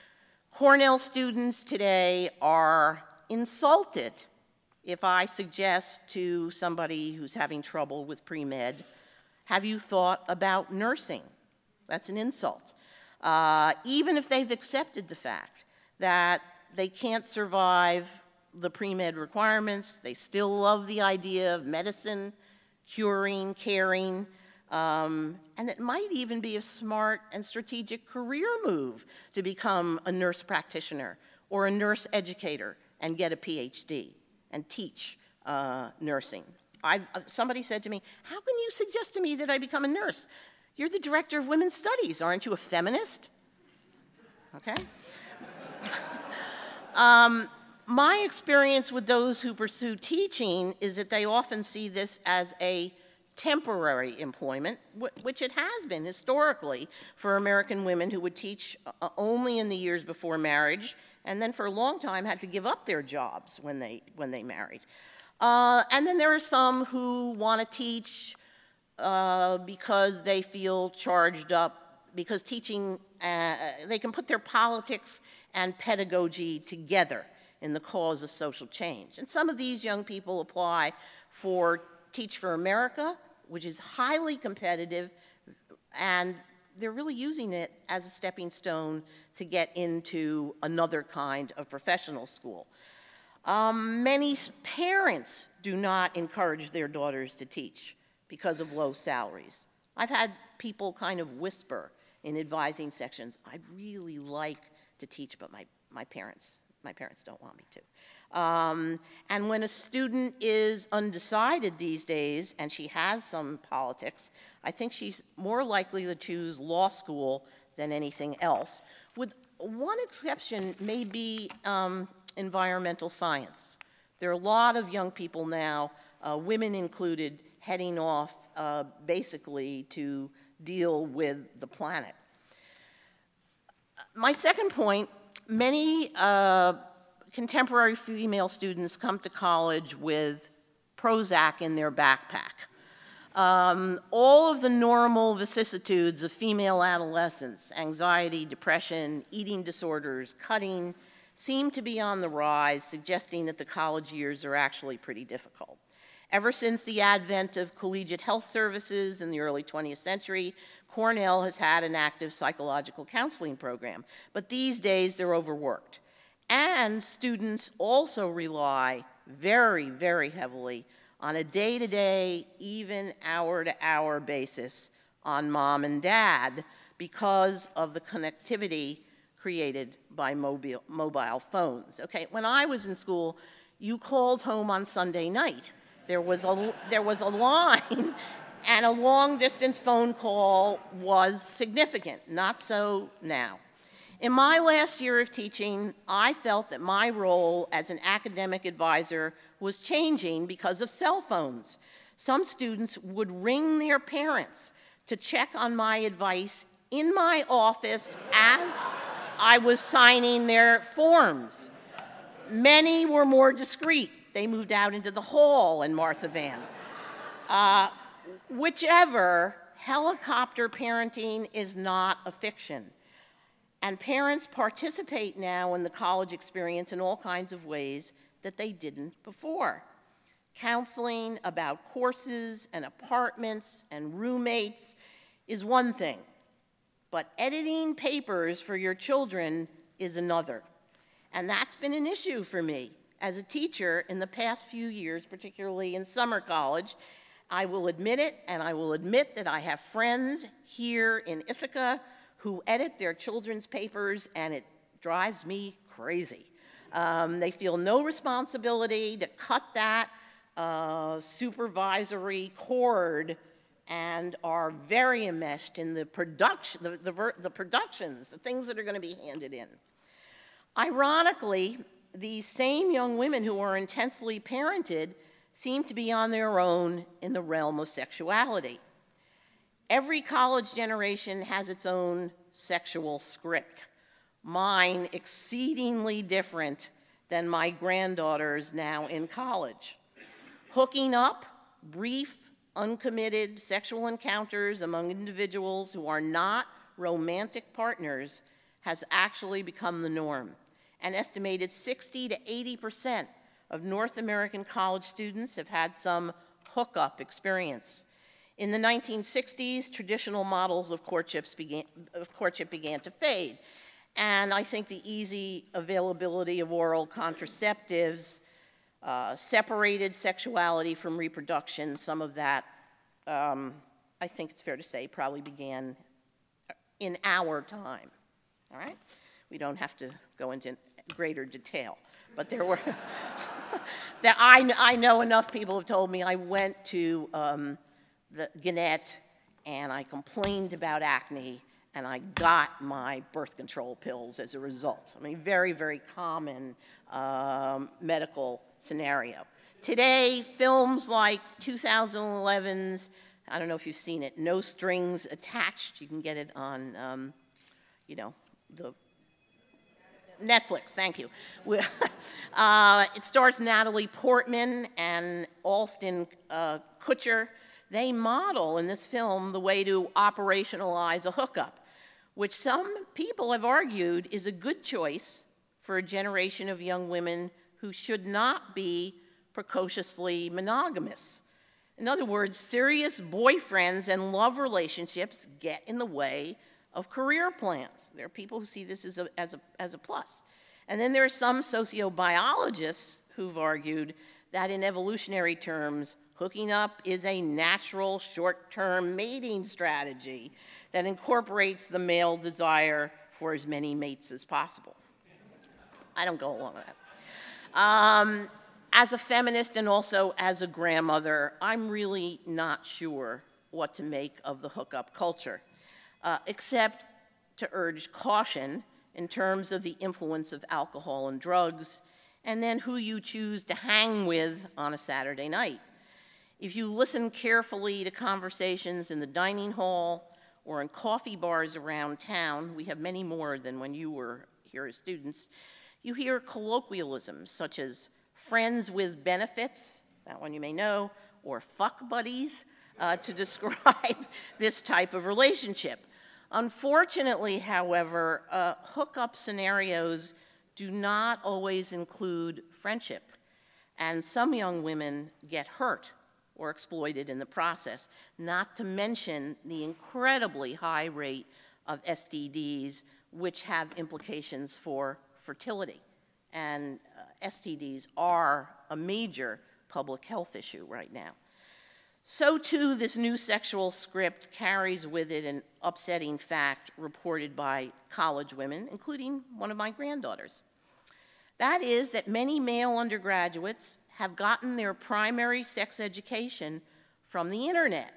Cornell students today are insulted if I suggest to somebody who's having trouble with pre-med, have you thought about nursing? That's an insult. Uh, even if they've accepted the fact that they can't survive the pre-med requirements, they still love the idea of medicine, curing, caring, um, and it might even be a smart and strategic career move to become a nurse practitioner or a nurse educator and get a P H D and teach uh, nursing. I, uh, somebody said to me, how can you suggest to me that I become a nurse? You're the director of women's studies. Aren't you a feminist? Okay. um, my experience with those who pursue teaching is that they often see this as a temporary employment, which it has been historically for American women who would teach uh, only in the years before marriage, and then for a long time had to give up their jobs when they, when they married. Uh, and then there are some who want to teach uh, because they feel charged up, because teaching, uh, they can put their politics and pedagogy together in the cause of social change. And some of these young people apply for Teach for America, which is highly competitive, and they're really using it as a stepping stone to get into another kind of professional school. Um, many parents do not encourage their daughters to teach. because of low salaries. I've had people kind of whisper in advising sections, I'd really like to teach, but my, my parents, my parents don't want me to. Um, and when a student is undecided these days, and she has some politics, I think she's more likely to choose law school than anything else. With one exception may be um, environmental science. There are a lot of young people now, uh, women included, heading off uh, basically to deal with the planet. My second point, many uh, contemporary female students come to college with Prozac in their backpack. Um, all of the normal vicissitudes of female adolescence, anxiety, depression, eating disorders, cutting, seem to be on the rise, suggesting that the college years are actually pretty difficult. Ever since the advent of collegiate health services in the early twentieth century, Cornell has had an active psychological counseling program, but these days they're overworked. And students also rely very, very heavily on a day-to-day, even hour-to-hour basis on mom and dad because of the connectivity created by mobile, mobile phones. Okay, when I was in school, you called home on Sunday night. There was a, there was a line, and a long-distance phone call was significant. Not so now. In my last year of teaching, I felt that my role as an academic advisor was changing because of cell phones. Some students would ring their parents to check on my advice in my office as I was signing their forms. Many were more discreet. They moved out into the hall in Martha Van. Uh, whichever, helicopter parenting is not a fiction. And parents participate now in the college experience in all kinds of ways that they didn't before. Counseling about courses and apartments and roommates is one thing, but editing papers for your children is another. And that's been an issue for me as a teacher in the past few years, particularly in summer college. I will admit it, and I will admit that I have friends here in Ithaca who edit their children's papers, and it drives me crazy. Um, they feel no responsibility to cut that uh, supervisory cord and are very enmeshed in the production, the, the, the productions, the things that are going to be handed in. Ironically, these same young women who are intensely parented seem to be on their own in the realm of sexuality. Every college generation has its own sexual script. Mine exceedingly different than my granddaughter's now in college. Hooking up, brief, uncommitted sexual encounters among individuals who are not romantic partners has actually become the norm. An estimated sixty to eighty percent of North American college students have had some hookup experience. In the nineteen sixties, traditional models of, courtships began, of courtship began to fade. And I think the easy availability of oral contraceptives uh, separated sexuality from reproduction. Some of that, um, I think it's fair to say, probably began in our time. All right? We don't have to go into greater detail. But there were, that I, I know enough people have told me. I went to um, the Gannett and I complained about acne and I got my birth control pills as a result. I mean, very, very common um, medical scenario. Today, films like two thousand eleven's, I don't know if you've seen it, No Strings Attached. You can get it on, um, you know, the Netflix, thank you. uh, it stars Natalie Portman and Alston uh, Kutcher. They model in this film the way to operationalize a hookup, which some people have argued is a good choice for a generation of young women who should not be precociously monogamous. In other words, serious boyfriends and love relationships get in the way of career plans. There are people who see this as a, as a, as a plus. And then there are some sociobiologists who've argued that in evolutionary terms, Hooking up is a natural short-term mating strategy that incorporates the male desire for as many mates as possible. I don't go along with that. Um, as a feminist and also as a grandmother, I'm really not sure what to make of the hookup culture, uh, except to urge caution in terms of the influence of alcohol and drugs, and then who you choose to hang with on a Saturday night. If you listen carefully to conversations in the dining hall or in coffee bars around town, we have many more than when you were here as students, you hear colloquialisms such as friends with benefits, that one you may know, or fuck buddies, uh, to describe this type of relationship. Unfortunately, however, uh, hookup scenarios do not always include friendship, and some young women get hurt or exploited in the process, not to mention the incredibly high rate of S T Ds, which have implications for fertility. And uh, S T Ds are a major public health issue right now. So too, this new sexual script carries with it an upsetting fact reported by college women, including one of my granddaughters. That is that many male undergraduates have gotten their primary sex education from the internet.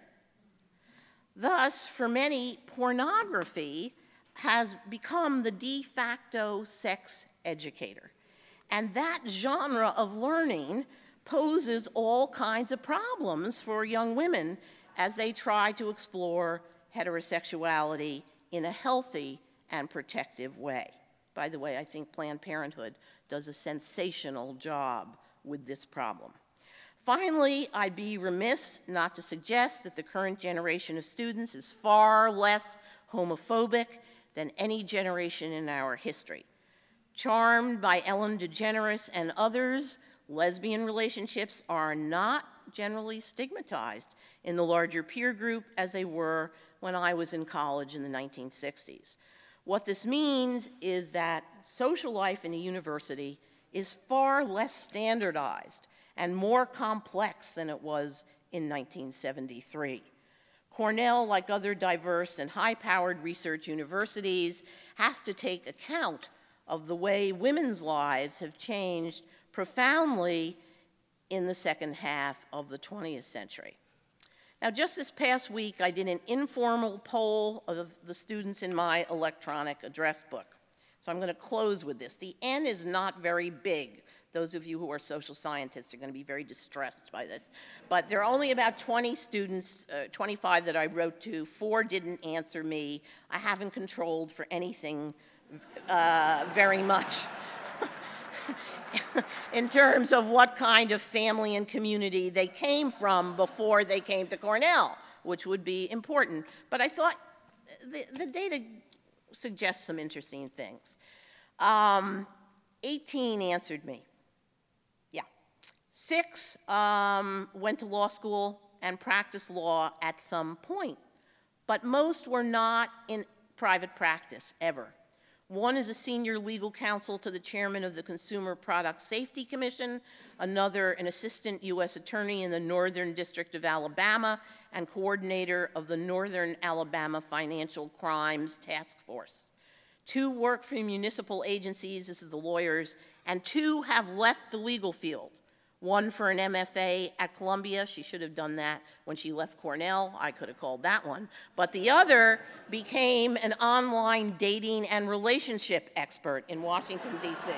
Thus, for many, pornography has become the de facto sex educator. And that genre of learning poses all kinds of problems for young women as they try to explore heterosexuality in a healthy and protective way. By the way, I think Planned Parenthood does a sensational job with this problem. Finally, I'd be remiss not to suggest that the current generation of students is far less homophobic than any generation in our history. Charmed by Ellen DeGeneres and others, lesbian relationships are not generally stigmatized in the larger peer group as they were when I was in college in the nineteen sixties. What this means is that social life in a university is far less standardized and more complex than it was in nineteen seventy-three. Cornell, like other diverse and high-powered research universities, has to take account of the way women's lives have changed profoundly in the second half of the twentieth century. Now, just this past week, I did an informal poll of the students in my electronic address book. So I'm going to close with this. The N is not very big. Those of you who are social scientists are going to be very distressed by this. But there are only about twenty students, uh, twenty-five that I wrote to. Four didn't answer me. I haven't controlled for anything uh, very much in terms of what kind of family and community they came from before they came to Cornell, which would be important. But I thought the, the data suggests some interesting things. Um, eighteen answered me. Yeah. Six um, went to law school and practiced law at some point, but most were not in private practice ever. One is a senior legal counsel to the chairman of the Consumer Product Safety Commission, another an assistant U S attorney in the Northern District of Alabama, and coordinator of the Northern Alabama Financial Crimes Task Force. Two work for municipal agencies, this is the lawyers, and two have left the legal field. One for an M F A at Columbia. She should have done that when she left Cornell. I could have called that one. But the other became an online dating and relationship expert in Washington, D C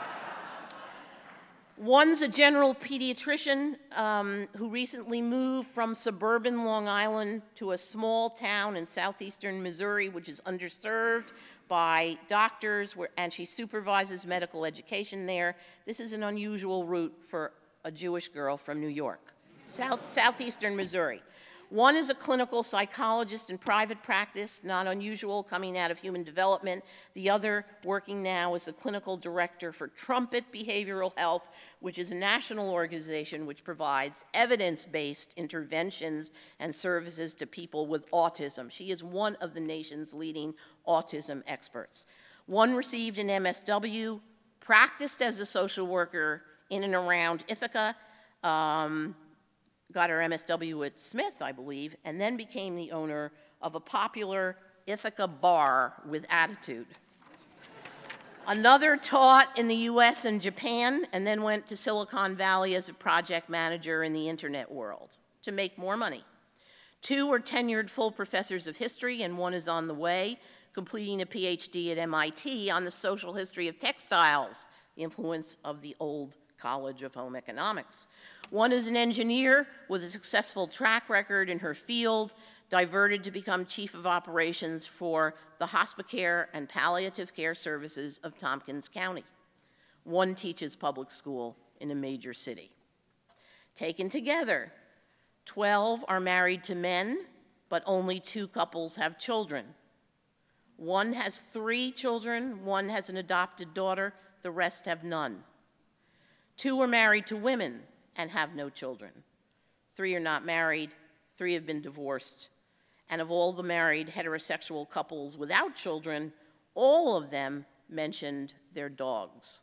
One's a general pediatrician um, who recently moved from suburban Long Island to a small town in southeastern Missouri, which is underserved by doctors, where, and she supervises medical education there. This is an unusual route for a Jewish girl from New York, South, southeastern Missouri. One is a clinical psychologist in private practice, not unusual, coming out of human development. The other, working now as a clinical director for Trumpet Behavioral Health, which is a national organization which provides evidence-based interventions and services to people with autism. She is one of the nation's leading autism experts. One received an M S W, practiced as a social worker in and around Ithaca, um, got her M S W at Smith, I believe, and then became the owner of a popular Ithaca bar with attitude. Another taught in the U S and Japan, and then went to Silicon Valley as a project manager in the internet world to make more money. Two are tenured full professors of history, and one is on the way, completing a P H D at M I T on the social history of textiles, the influence of the old College of Home Economics. One is an engineer with a successful track record in her field, diverted to become chief of operations for the hospicare and palliative care services of Tompkins County. One teaches public school in a major city. Taken together, twelve are married to men, but only two couples have children. One has three children, one has an adopted daughter, the rest have none. Two are married to women and have no children. Three are not married, three have been divorced. And of all the married heterosexual couples without children, all of them mentioned their dogs.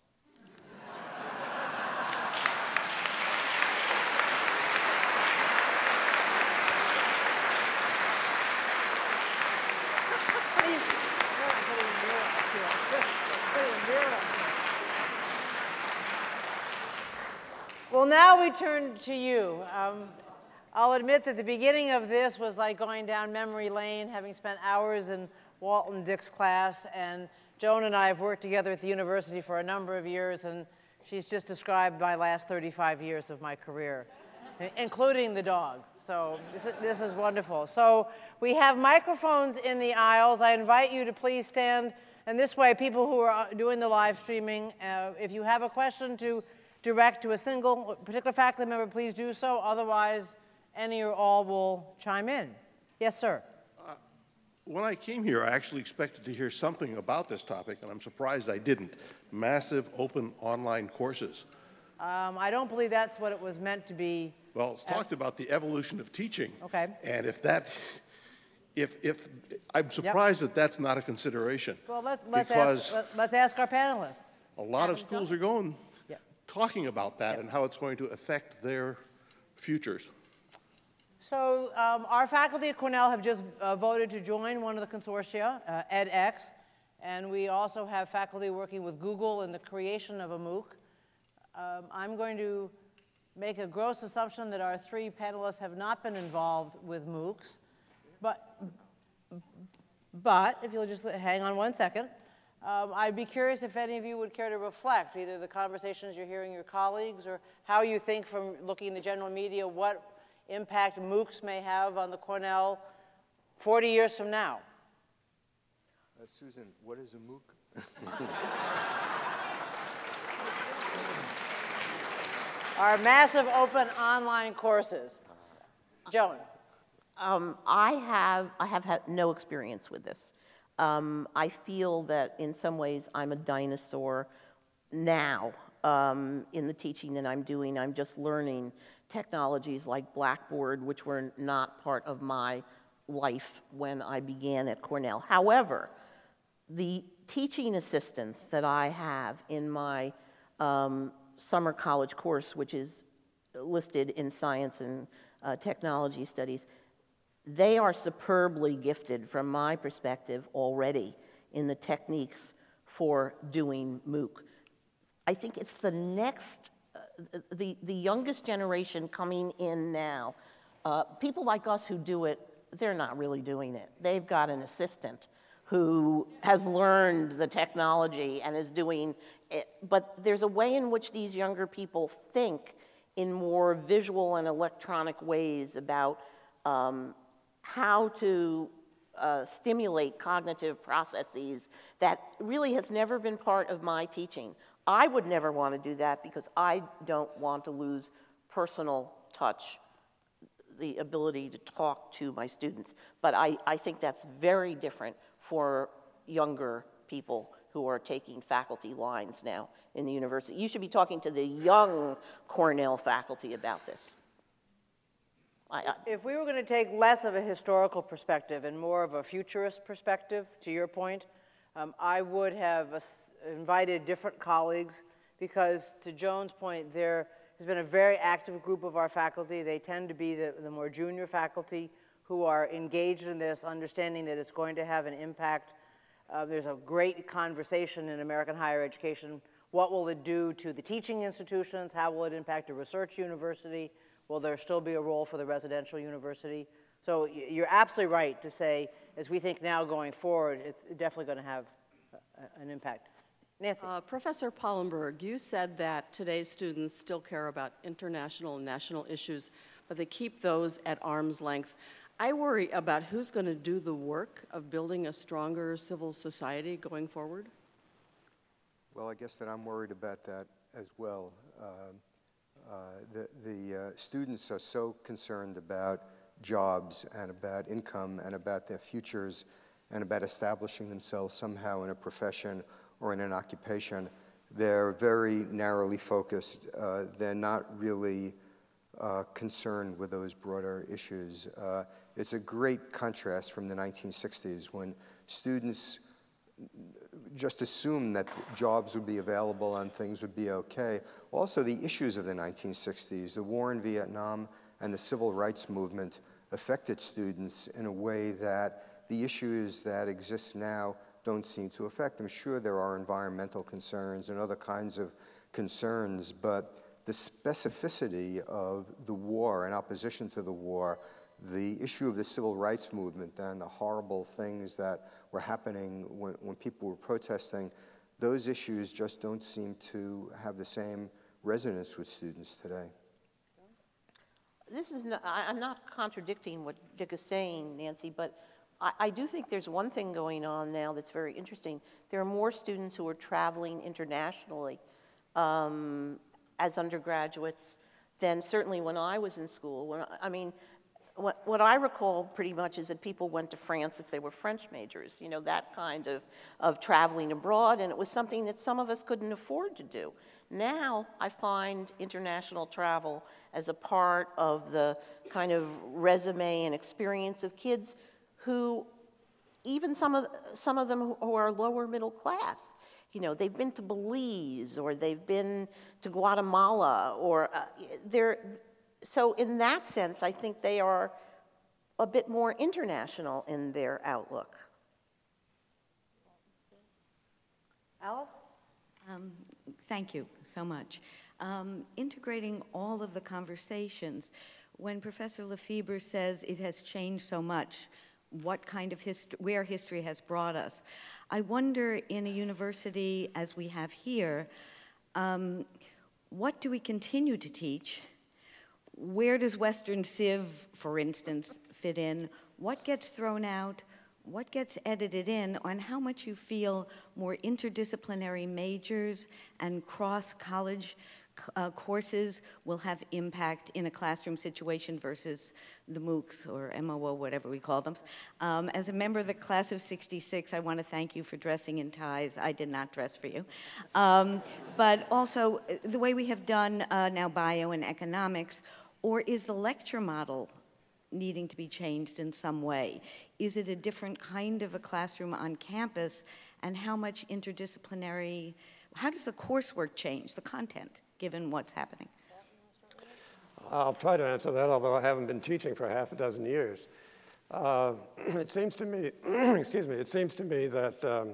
Well, now we turn to you. Um, I'll admit that the beginning of this was like going down memory lane, having spent hours in Walton Dick's class, and Joan and I have worked together at the university for a number of years, and she's just described my last thirty-five years of my career, including the dog. So this is, this is wonderful. So we have microphones in the aisles. I invite you to please stand, and this way, people who are doing the live streaming, uh, if you have a question to direct to a single particular faculty member, please do so. Otherwise, any or all will chime in. Yes, sir. Uh, when I came here, I actually expected to hear something about this topic, and I'm surprised I didn't. Massive open online courses. Um, I don't believe that's what it was meant to be. Well, it's talked about the evolution of teaching. Okay. And if that, if, if, I'm surprised yep. that that's not a consideration. Well, let's, let's, because ask, let's ask our panelists. A lot of schools are going, yep. talking about that yep. and how it's going to affect their futures. So um, our faculty at Cornell have just uh, voted to join one of the consortia, uh, edX, and we also have faculty working with Google in the creation of a MOOC. Um, I'm going to make a gross assumption that our three panelists have not been involved with MOOCs, but, but if you'll just hang on one second, um, I'd be curious if any of you would care to reflect, either the conversations you're hearing your colleagues or how you think from looking in the general media what impact MOOCs may have on the Cornell forty years from now. Uh, Susan, what is a MOOC? Our massive open online courses. Joan. Um, I have I have had no experience with this. Um, I feel that in some ways I'm a dinosaur now um, in the teaching that I'm doing. I'm just learning technologies like Blackboard, which were not part of my life when I began at Cornell. However, the teaching assistants that I have in my um, summer college course, which is listed in Science and uh, Technology Studies, they are superbly gifted, from my perspective, already in the techniques for doing MOOC. I think it's the next The, the youngest generation coming in now, uh, people like us who do it, they're not really doing it. They've got an assistant who has learned the technology and is doing it. But there's a way in which these younger people think in more visual and electronic ways about um, how to uh, stimulate cognitive processes that really has never been part of my teaching. I would never want to do that because I don't want to lose personal touch, the ability to talk to my students. But I, I think that's very different for younger people who are taking faculty lines now in the university. You should be talking to the young Cornell faculty about this. I, I, if we were going to take less of a historical perspective and more of a futurist perspective, to your point, Um, I would have uh, invited different colleagues because, to Joan's point, there has been a very active group of our faculty. They tend to be the, the more junior faculty who are engaged in this, understanding that it's going to have an impact. Uh, there's a great conversation in American higher education. What will it do to the teaching institutions? How will it impact a research university? Will there still be a role for the residential university? So you're absolutely right to say, as we think now going forward, it's definitely going to have a, an impact. Nancy. Uh, Professor Pollenberg, you said that today's students still care about international and national issues, but they keep those at arm's length. I worry about who's going to do the work of building a stronger civil society going forward. Well, I guess that I'm worried about that as well. Uh, uh, the the uh, students are so concerned about jobs and about income and about their futures and about establishing themselves somehow in a profession or in an occupation. They're very narrowly focused. Uh, they're not really uh, concerned with those broader issues. Uh, it's a great contrast from the nineteen sixties when students just assumed that jobs would be available and things would be okay. Also, the issues of the nineteen sixties, the war in Vietnam and the civil rights movement affected students in a way that the issues that exist now don't seem to affect. I'm sure there are environmental concerns and other kinds of concerns, but the specificity of the war and opposition to the war, the issue of the civil rights movement and the horrible things that were happening when, when people were protesting, those issues just don't seem to have the same resonance with students today. This is not, I, I'm not contradicting what Dick is saying, Nancy, but I, I do think there's one thing going on now that's very interesting. There are more students who are traveling internationally um, as undergraduates than certainly when I was in school. When I, I mean, what, what I recall pretty much is that people went to France if they were French majors, you know, that kind of, of traveling abroad, and it was something that some of us couldn't afford to do. Now I find international travel as a part of the kind of resume and experience of kids who, even some of, some of them who are lower middle class, you know, they've been to Belize or they've been to Guatemala or uh, they're, so in that sense, I think they are a bit more international in their outlook. Alice? Um, thank you so much. Um, integrating all of the conversations, when Professor Lefebvre says it has changed so much, what kind of history, where history has brought us, I wonder in a university as we have here, um, what do we continue to teach? Where does Western Civ, for instance, fit in? What gets thrown out? What gets edited in? On how much you feel more interdisciplinary majors and cross-college uh, courses will have impact in a classroom situation versus the MOOCs or M O O, whatever we call them. Um, as a member of the class of sixty-six, I want to thank you for dressing in ties. I did not dress for you. Um, but also, the way we have done uh, now bio and economics, or is the lecture model needing to be changed in some way? Is it a different kind of a classroom on campus, and how much interdisciplinary, how does the coursework change, the content, given what's happening? I'll try to answer that, although I haven't been teaching for half a dozen years. Uh, it seems to me, excuse me, it seems to me that um,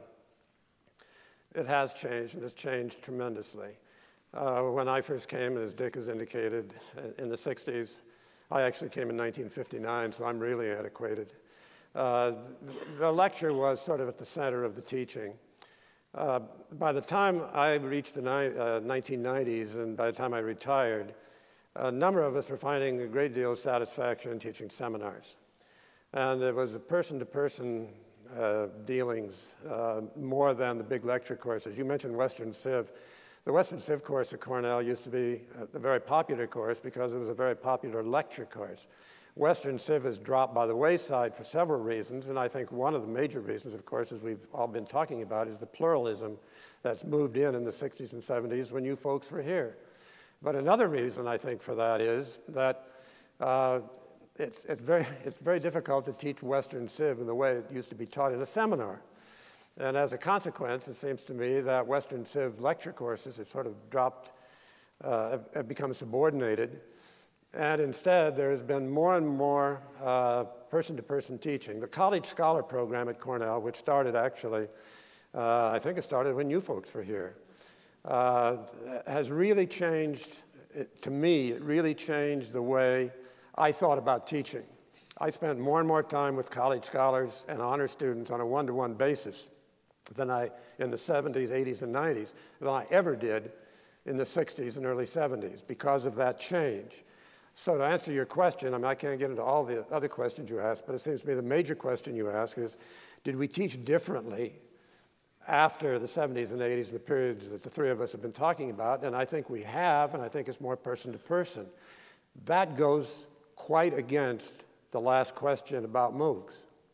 it has changed, and it's changed tremendously. Uh, when I first came, as Dick has indicated, in the sixties, I actually came in nineteen fifty-nine, so I'm really antiquated. Uh, the lecture was sort of at the center of the teaching. Uh, by the time I reached the ni uh, nineteen nineties, and by the time I retired, a number of us were finding a great deal of satisfaction in teaching seminars. And it was a person-to-person uh, dealings uh, more than the big lecture courses. You mentioned Western Civ. The Western Civ course at Cornell used to be a very popular course because it was a very popular lecture course. Western Civ has dropped by the wayside for several reasons, and I think one of the major reasons, of course, as we've all been talking about, is the pluralism that's moved in in the sixties and seventies when you folks were here. But another reason, I think, for that is that uh, it's, it's, very, it's very difficult to teach Western Civ in the way it used to be taught in a seminar. And as a consequence, it seems to me that Western Civ lecture courses have sort of dropped uh, have, have become subordinated. And instead, there has been more and more uh, person-to-person teaching. The College Scholar Program at Cornell, which started actually, uh, I think it started when you folks were here, uh, has really changed, it, to me, it really changed the way I thought about teaching. I spent more and more time with college scholars and honor students on a one-to-one basis than I, in the seventies, eighties, and nineties, than I ever did in the sixties and early seventies because of that change. So to answer your question, I mean, I can't get into all the other questions you asked, but it seems to me the major question you ask is, did we teach differently after the seventies and eighties, the periods that the three of us have been talking about? And I think we have, and I think it's more person to person. That goes quite against the last question about MOOCs.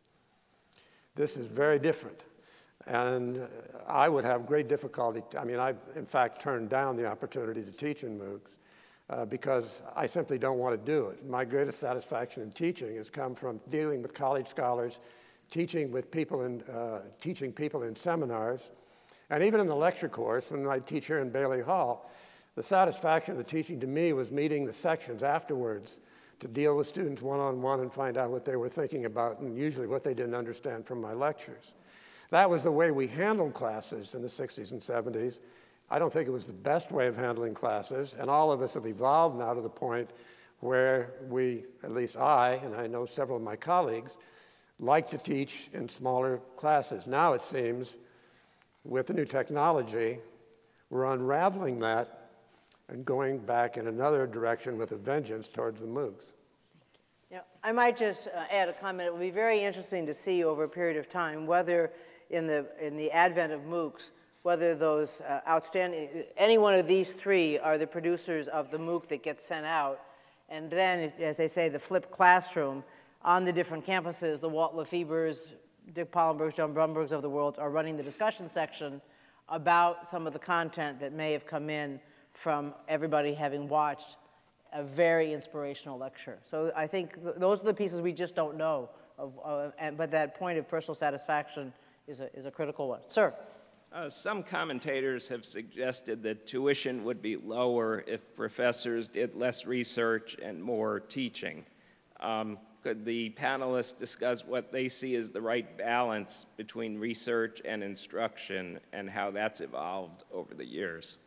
This is very different. And I would have great difficulty, I mean, I, in fact, turned down the opportunity to teach in MOOCs uh, because I simply don't want to do it. My greatest satisfaction in teaching has come from dealing with college scholars, teaching with people in, uh, teaching people in seminars, and even in the lecture course, when I teach here in Bailey Hall, the satisfaction of the teaching to me was meeting the sections afterwards to deal with students one-on-one and find out what they were thinking about and usually what they didn't understand from my lectures. That was the way we handled classes in the sixties and seventies. I don't think it was the best way of handling classes, and all of us have evolved now to the point where we, at least I, and I know several of my colleagues, like to teach in smaller classes. Now it seems, with the new technology, we're unraveling that and going back in another direction with a vengeance towards the MOOCs. Yeah, I might just uh, add a comment. It will be very interesting to see over a period of time whether in the, in the advent of MOOCs, whether those uh, outstanding, any one of these three are the producers of the MOOC that gets sent out. And then, as they say, the flipped classroom on the different campuses, the Walt Lefebvre's, Dick Pollenberg's, John Brumberg's of the world are running the discussion section about some of the content that may have come in from everybody having watched a very inspirational lecture. So I think th those are the pieces we just don't know, of, uh, and, but that point of personal satisfaction is a, is a critical one. Sir? Uh, some commentators have suggested that tuition would be lower if professors did less research and more teaching. Um, could the panelists discuss what they see as the right balance between research and instruction and how that's evolved over the years?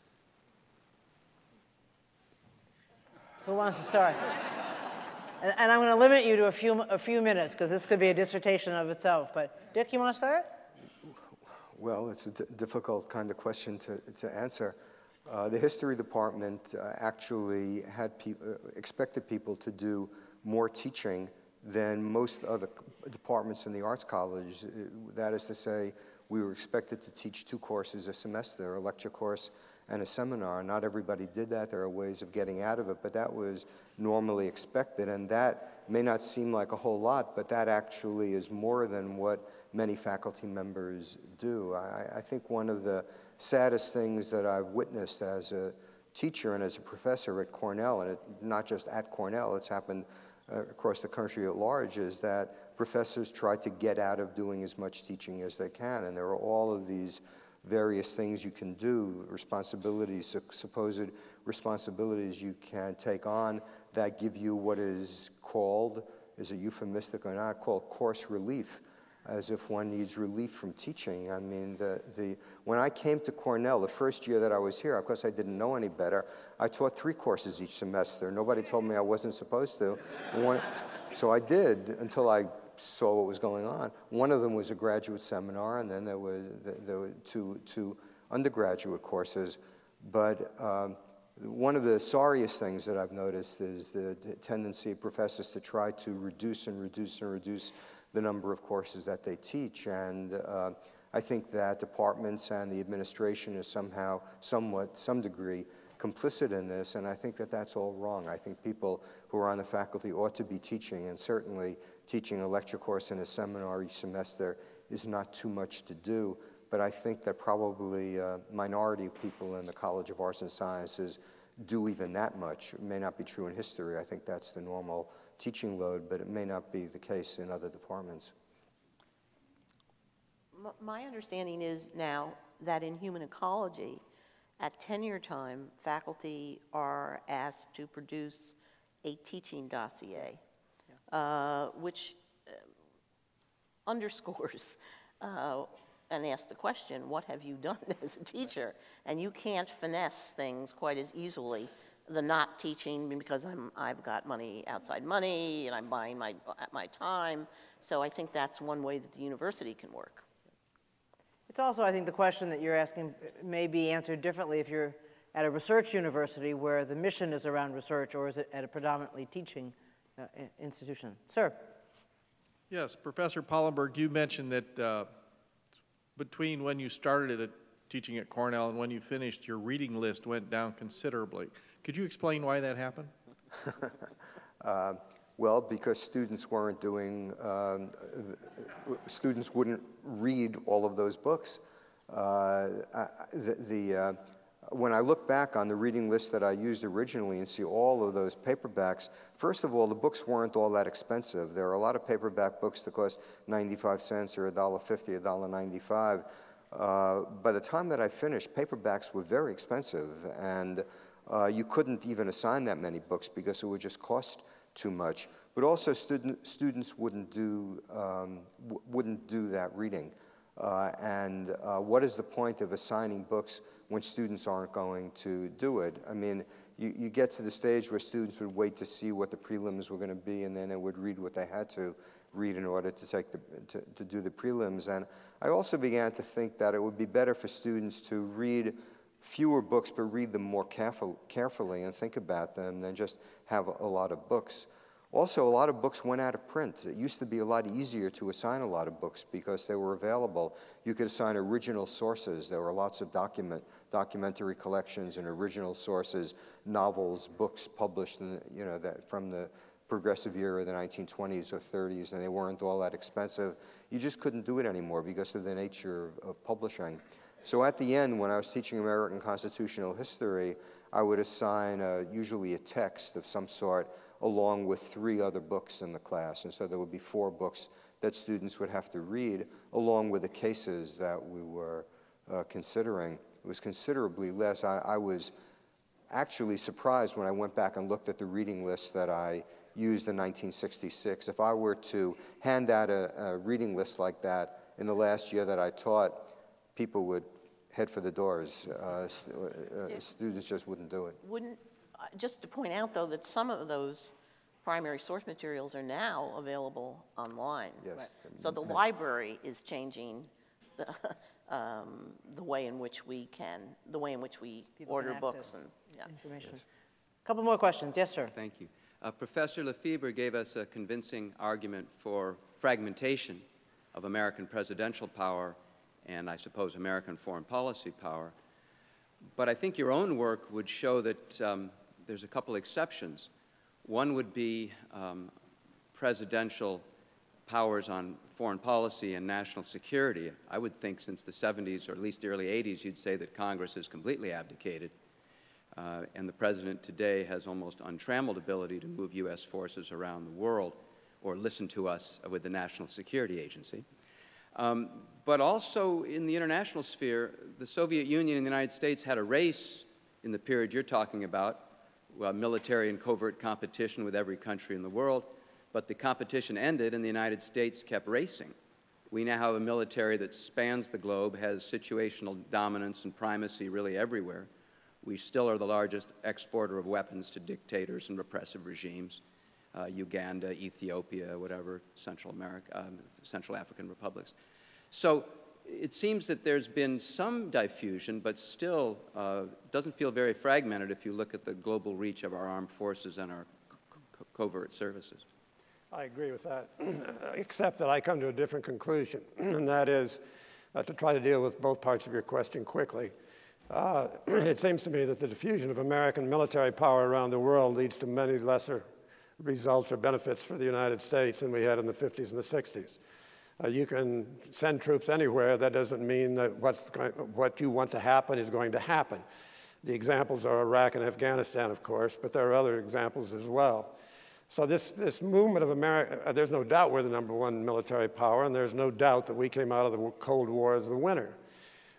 Who wants to start? and, and I'm going to limit you to a few, a few minutes because this could be a dissertation of itself. But Dick, you want to start? Well, it's a d difficult kind of question to, to answer. Uh, the history department uh, actually had pe uh, expected people to do more teaching than most other departments in the Arts College. That is to say, we were expected to teach two courses a semester, a lecture course and a seminar. Not everybody did that. There are ways of getting out of it, but that was normally expected, and that may not seem like a whole lot, but that actually is more than what many faculty members do. I, I think one of the saddest things that I've witnessed as a teacher and as a professor at Cornell, and it, not just at Cornell, it's happened uh, across the country at large, is that professors try to get out of doing as much teaching as they can, and there are all of these various things you can do, responsibilities, supposed responsibilities you can take on that give you what is called, is it euphemistic or not, called course relief, as if one needs relief from teaching. I mean, the, the, when I came to Cornell, the first year that I was here, of course I didn't know any better, I taught three courses each semester. Nobody told me I wasn't supposed to. One, so I did until I saw what was going on. One of them was a graduate seminar, and then there, was, there were two, two undergraduate courses. But um, one of the sorriest things that I've noticed is the tendency of professors to try to reduce and reduce and reduce the number of courses that they teach. And uh, I think that departments and the administration is somehow, somewhat, some degree, complicit in this, and I think that that's all wrong. I think people who are on the faculty ought to be teaching, and certainly teaching a lecture course and a seminar each semester is not too much to do, but I think that probably a minority of people in the College of Arts and Sciences do even that much. It may not be true in history. I think that's the normal teaching load, but it may not be the case in other departments. My understanding is now that in human ecology, at tenure time, faculty are asked to produce a teaching dossier, uh, which uh, underscores uh, and asks the question, what have you done as a teacher? And you can't finesse things quite as easily. The not teaching because I'm, I've got money, outside money, and I'm buying my, my time. So I think that's one way that the university can work. It's also, I think, the question that you're asking may be answered differently if you're at a research university where the mission is around research, or is it at a predominantly teaching uh, institution? Sir. Yes, Professor Pollenberg, you mentioned that uh, between when you started at teaching at Cornell and when you finished, your reading list went down considerably. Could you explain why that happened? uh, well, because students weren't doing, um, students wouldn't read all of those books. Uh, the, the, uh, when I look back on the reading list that I used originally and see all of those paperbacks, first of all, the books weren't all that expensive. There are a lot of paperback books that cost ninety-five cents or a dollar fifty, a dollar ninety-five. Uh, by the time that I finished, paperbacks were very expensive, and uh, you couldn't even assign that many books because it would just cost too much. But also, student, students wouldn't do um, w wouldn't do that reading. Uh, and uh, what is the point of assigning books when students aren't going to do it? I mean, you, you get to the stage where students would wait to see what the prelims were going to be, and then they would read what they had to read in order to take the, to, to do the prelims. And I also began to think that it would be better for students to read fewer books, but read them more careful, carefully and think about them than just have a, a lot of books. Also, a lot of books went out of print. It used to be a lot easier to assign a lot of books because they were available. You could assign original sources. There were lots of document, documentary collections and original sources, novels, books published in, you know, that from the progressive era of the nineteen twenties or thirties, and they weren't all that expensive. You just couldn't do it anymore because of the nature of, of publishing. So at the end, when I was teaching American constitutional history, I would assign uh, usually a text of some sort along with three other books in the class. And so there would be four books that students would have to read along with the cases that we were uh, considering. It was considerably less. I, I was actually surprised when I went back and looked at the reading list that I used in nineteen sixty-six. If I were to hand out a, a reading list like that in the last year that I taught, people would head for the doors. Uh, st uh, students just wouldn't do it. Wouldn't, uh, just to point out, though, that some of those primary source materials are now available online. Yes. Right. So the library is changing the, um, the way in which we can, the way in which we People order can books access and, yeah. information. A couple more questions. Yes, sir. Thank you. Uh, Professor Lefebvre gave us a convincing argument for fragmentation of American presidential power and, I suppose, American foreign policy power. But I think your own work would show that um, there's a couple exceptions. One would be um, presidential powers on foreign policy and national security. I would think since the seventies, or at least the early eighties, you'd say that Congress has completely abdicated. Uh, and the president today has almost untrammeled ability to move U S forces around the world or listen to us with the National Security Agency. Um, but also in the international sphere, the Soviet Union and the United States had a race in the period you're talking about, well, military and covert competition with every country in the world, but the competition ended and the United States kept racing. We now have a military that spans the globe, has situational dominance and primacy really everywhere. We still are the largest exporter of weapons to dictators and repressive regimes, uh, Uganda, Ethiopia, whatever, Central America, um, Central African republics. So it seems that there's been some diffusion, but still uh, doesn't feel very fragmented if you look at the global reach of our armed forces and our co covert services. I agree with that, except that I come to a different conclusion, and that is uh, to try to deal with both parts of your question quickly. Uh, it seems to me that the diffusion of American military power around the world leads to many lesser results or benefits for the United States than we had in the fifties and the sixties. Uh, you can send troops anywhere. That doesn't mean that what's going, what you want to happen is going to happen. The examples are Iraq and Afghanistan, of course, but there are other examples as well. So this, this movement of America, uh, there's no doubt we're the number one military power, and there's no doubt that we came out of the Cold War as the winner.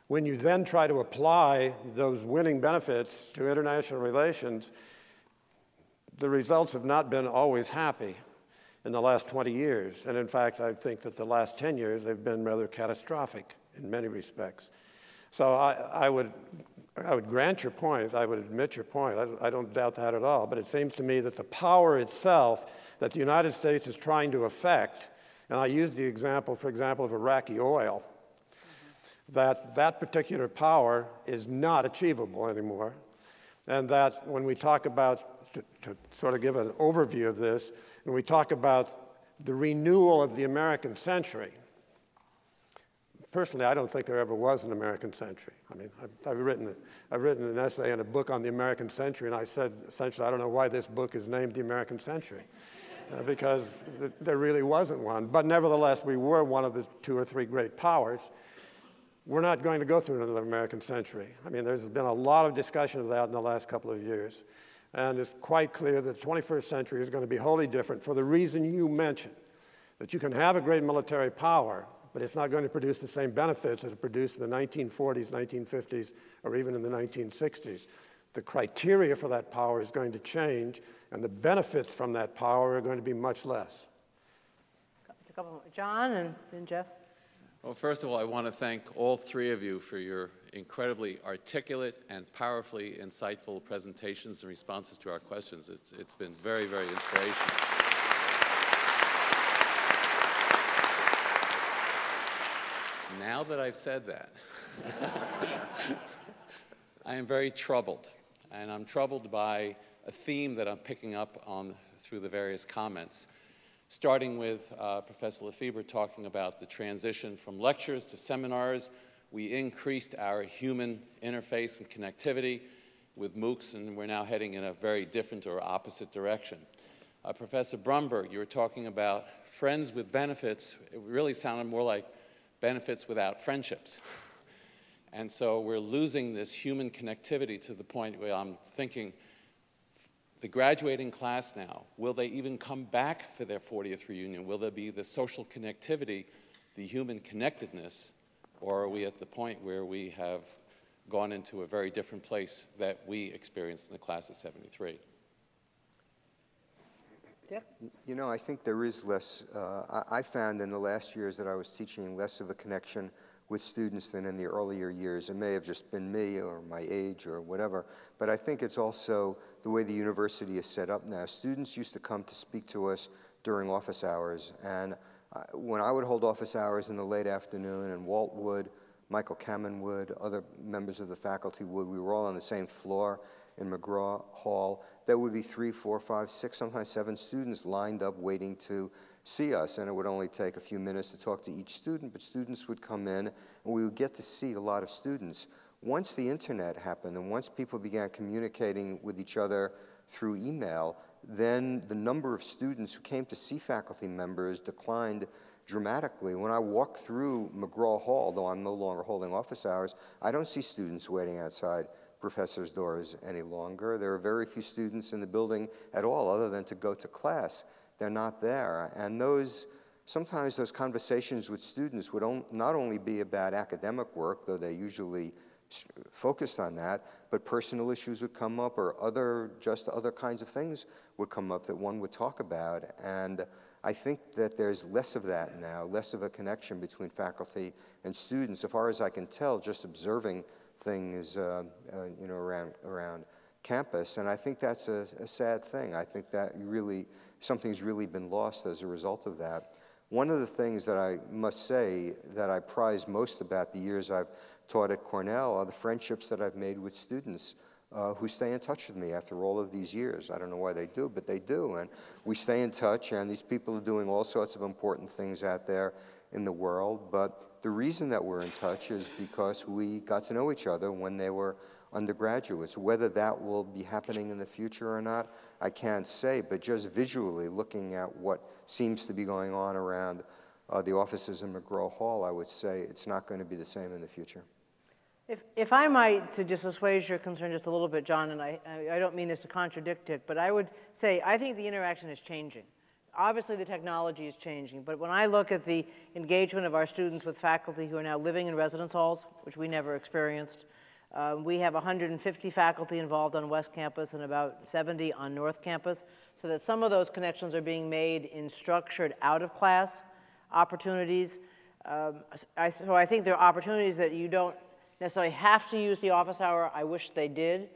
When you then try to apply those winning benefits to international relations, the results have not been always happy in the last twenty years. And in fact, I think that the last ten years, they've been rather catastrophic in many respects. So I, I, would, I would grant your point. I would admit your point. I, I don't doubt that at all. But it seems to me that the power itself that the United States is trying to affect, and I use the example, for example, of Iraqi oil, that that particular power is not achievable anymore. And that when we talk about, to, to sort of give an overview of this, when we talk about the renewal of the American century, personally, I don't think there ever was an American century. I mean, I've, I've, written, I've written an essay and a book on the American century, and I said, essentially, I don't know why this book is named The American Century, uh, because th there really wasn't one. But nevertheless, we were one of the two or three great powers. We're not going to go through another American century. I mean, there's been a lot of discussion of that in the last couple of years. And it's quite clear that the twenty-first century is going to be wholly different for the reason you mentioned, that you can have a great military power, but it's not going to produce the same benefits that it produced in the nineteen forties, nineteen fifties, or even in the nineteen sixties. The criteria for that power is going to change, and the benefits from that power are going to be much less. A couple more. John and then Jeff. Well, first of all, I want to thank all three of you for your incredibly articulate and powerfully insightful presentations and responses to our questions. It's, it's been very, very inspirational. Now that I've said that, I am very troubled, and I'm troubled by a theme that I'm picking up on through the various comments. Starting with uh, Professor Lefebvre talking about the transition from lectures to seminars. We increased our human interface and connectivity with MOOCs, and we're now heading in a very different or opposite direction. Uh, Professor Brumberg, you were talking about friends with benefits. It really sounded more like benefits without friendships. And so we're losing this human connectivity to the point where I'm thinking, the graduating class now, will they even come back for their fortieth reunion? Will there be the social connectivity, the human connectedness, or are we at the point where we have gone into a very different place that we experienced in the class of seventy-three? Yep. You know, I think there is less, uh, I, I found in the last years that I was teaching less of a connection with students than in the earlier years. It may have just been me or my age or whatever, but I think it's also the way the university is set up now. Students used to come to speak to us during office hours, and uh, when I would hold office hours in the late afternoon, and Walt would, Michael Kamen would, other members of the faculty would, we were all on the same floor in McGraw Hall. There would be three, four, five, six, sometimes seven students lined up waiting to see us, and it would only take a few minutes to talk to each student, but students would come in, and we would get to see a lot of students. Once the internet happened, and once people began communicating with each other through email, then the number of students who came to see faculty members declined dramatically. When I walk through McGraw Hall, though I'm no longer holding office hours, I don't see students waiting outside professors' doors any longer. There are very few students in the building at all, other than to go to class. They're not there. And those, sometimes those conversations with students would on, not only be about academic work, though they usually focused on that, but personal issues would come up, or other, just other kinds of things would come up that one would talk about. And I think that there's less of that now, less of a connection between faculty and students. As far as I can tell, just observing things uh, uh, you know, around, around campus. And I think that's a, a sad thing. I think that really, something's really been lost as a result of that. One of the things that I must say that I prize most about the years I've taught at Cornell are the friendships that I've made with students uh, who stay in touch with me after all of these years. I don't know why they do, but they do. And we stay in touch, and these people are doing all sorts of important things out there in the world. But the reason that we're in touch is because we got to know each other when they were undergraduates. Whether that will be happening in the future or not, I can't say, but just visually looking at what seems to be going on around uh, the offices in McGraw Hall, I would say it's not going to be the same in the future. If, if I might, to just assuage your concern just a little bit, John, and I, I don't mean this to contradict it, but I would say I think the interaction is changing. obviously the technology is changing, but when I look at the engagement of our students with faculty who are now living in residence halls, which we never experienced, uh, we have one hundred fifty faculty involved on West Campus and about seventy on North Campus, so that some of those connections are being made in structured out-of-class opportunities. Um, I, so I think there are opportunities that you don't necessarily have to use the office hour. I wish they did.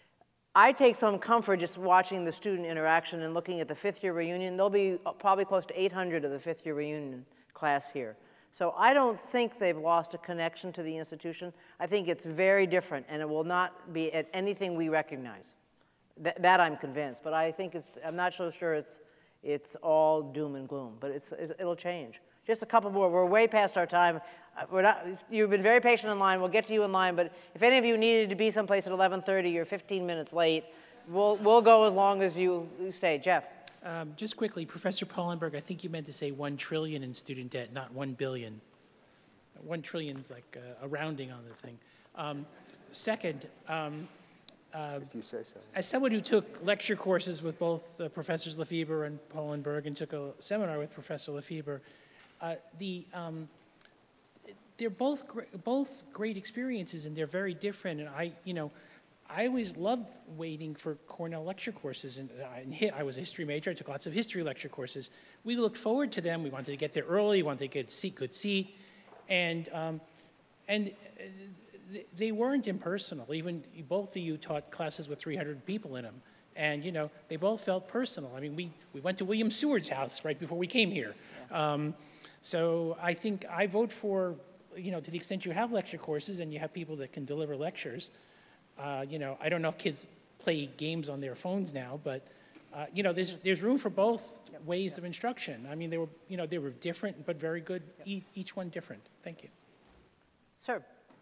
I take some comfort just watching the student interaction and looking at the fifth year reunion. There'll be probably close to eight hundred of the fifth year reunion class here. So I don't think they've lost a connection to the institution. I think it's very different, and it will not be at anything we recognize. Th that I'm convinced, but I think it's, I'm not so sure it's, it's all doom and gloom, but it's, it'll change. Just a couple more. We're way past our time. We're not, you've been very patient in line. We'll get to you in line, but if any of you needed to be someplace at eleven thirty, you're fifteen minutes late. We'll, we'll go as long as you, you stay. Jeff. Um, just quickly, Professor Pollenberg, I think you meant to say one trillion in student debt, not one billion. One trillion is like a, a rounding on the thing. Um, second, um, uh, If you say so. as someone who took lecture courses with both uh, Professors Lefebvre and Pollenberg and took a seminar with Professor Lefebvre, uh, the um, they're both gr both great experiences, and they're very different. And I, you know, I always loved waiting for Cornell lecture courses. And I, I was a history major. I took lots of history lecture courses. We looked forward to them. We wanted to get there early. We wanted to get seat, good seat, and um, and uh, they weren't impersonal. Even both of you taught classes with three hundred people in them, and you know they both felt personal. I mean, we we went to William Seward's house right before we came here. Um, so I think I vote for, you know, to the extent you have lecture courses and you have people that can deliver lectures. Uh, you know, I don't know if kids play games on their phones now, but uh, you know, there's there's room for both ways of instruction. I mean, they were, you know, they were different but very good. E each one different. Thank you. Sir.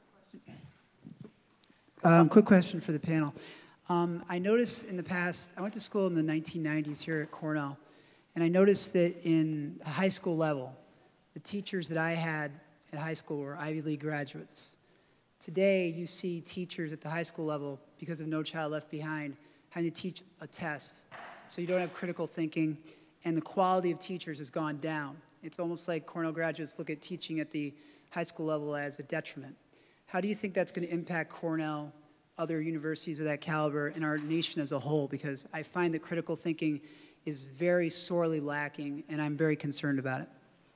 Um, quick question for the panel. Um, I noticed in the past, I went to school in the nineteen nineties here at Cornell, and I noticed that in a high school level, the teachers that I had at high school were Ivy League graduates. Today, you see teachers at the high school level, because of No Child Left Behind, having to teach a test. So you don't have critical thinking, and the quality of teachers has gone down. It's almost like Cornell graduates look at teaching at the high school level as a detriment. How do you think that's going to impact Cornell, other universities of that caliber, and our nation as a whole? Because I find that critical thinking is very sorely lacking, and I'm very concerned about it.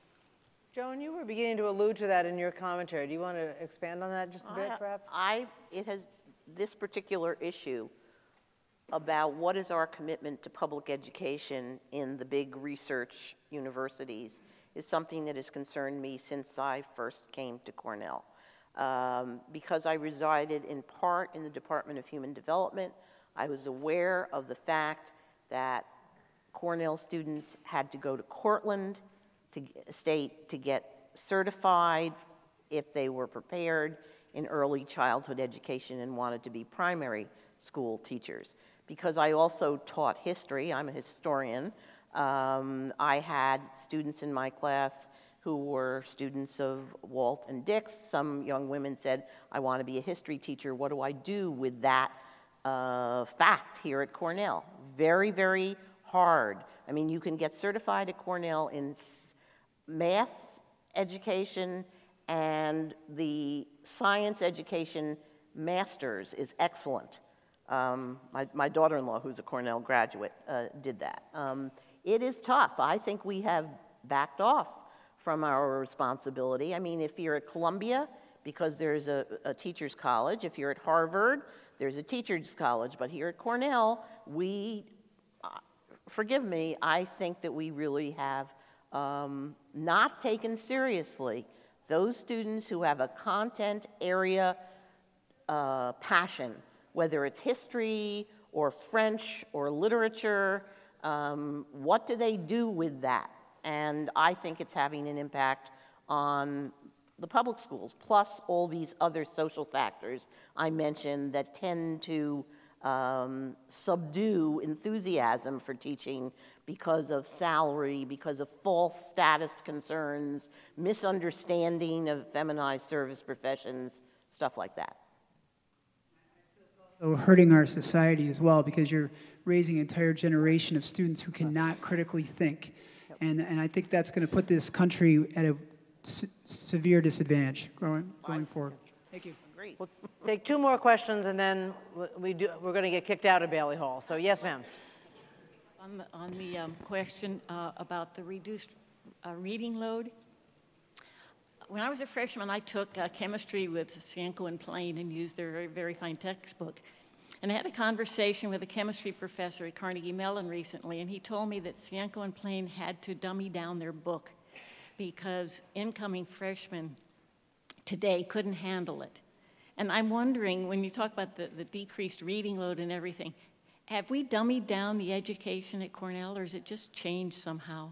Joan, you were beginning to allude to that in your commentary. Do you want to expand on that just a bit, I, perhaps? I, it has, this particular issue about what is our commitment to public education in the big research universities is something that has concerned me since I first came to Cornell. Um, because I resided in part in the Department of Human Development, I was aware of the fact that Cornell students had to go to Cortland to state to get certified if they were prepared in early childhood education and wanted to be primary school teachers. Because I also taught history, I'm a historian, um, I had students in my class who were students of Walt and Dix. Some young women said, I want to be a history teacher. What do I do with that uh, fact here at Cornell? Very, very hard. I mean, you can get certified at Cornell in math education, and the science education master's is excellent. Um, my my daughter-in-law, who's a Cornell graduate, uh, did that. Um, it is tough. I think we have backed off from our responsibility. I mean, if you're at Columbia, because there's a, a teacher's college. If you're at Harvard, there's a teacher's college. But here at Cornell, we, uh, forgive me, I think that we really have um, not taken seriously those students who have a content area uh, passion, whether it's history or French or literature. Um, what do they do with that? And I think it's having an impact on the public schools, plus all these other social factors I mentioned that tend to um, subdue enthusiasm for teaching because of salary, because of false status concerns, misunderstanding of feminized service professions, stuff like that. So hurting our society as well, because you're raising an entire generation of students who cannot critically think. And, and I think that's going to put this country at a se- severe disadvantage going, going forward. Thank you. Agreed. We'll take two more questions, and then we do, we're going to get kicked out of Bailey Hall. So, yes, ma'am. On the, on the um, question uh, about the reduced uh, reading load, when I was a freshman, I took uh, chemistry with Cienko and Plain and used their very, very fine textbook. And I had a conversation with a chemistry professor at Carnegie Mellon recently, and he told me that Cienko and Plain had to dummy down their book because incoming freshmen today couldn't handle it. And I'm wondering, when you talk about the, the decreased reading load and everything, have we dummied down the education at Cornell, or has it just changed somehow?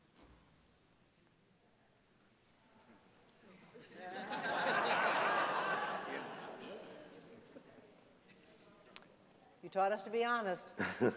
You taught us to be honest.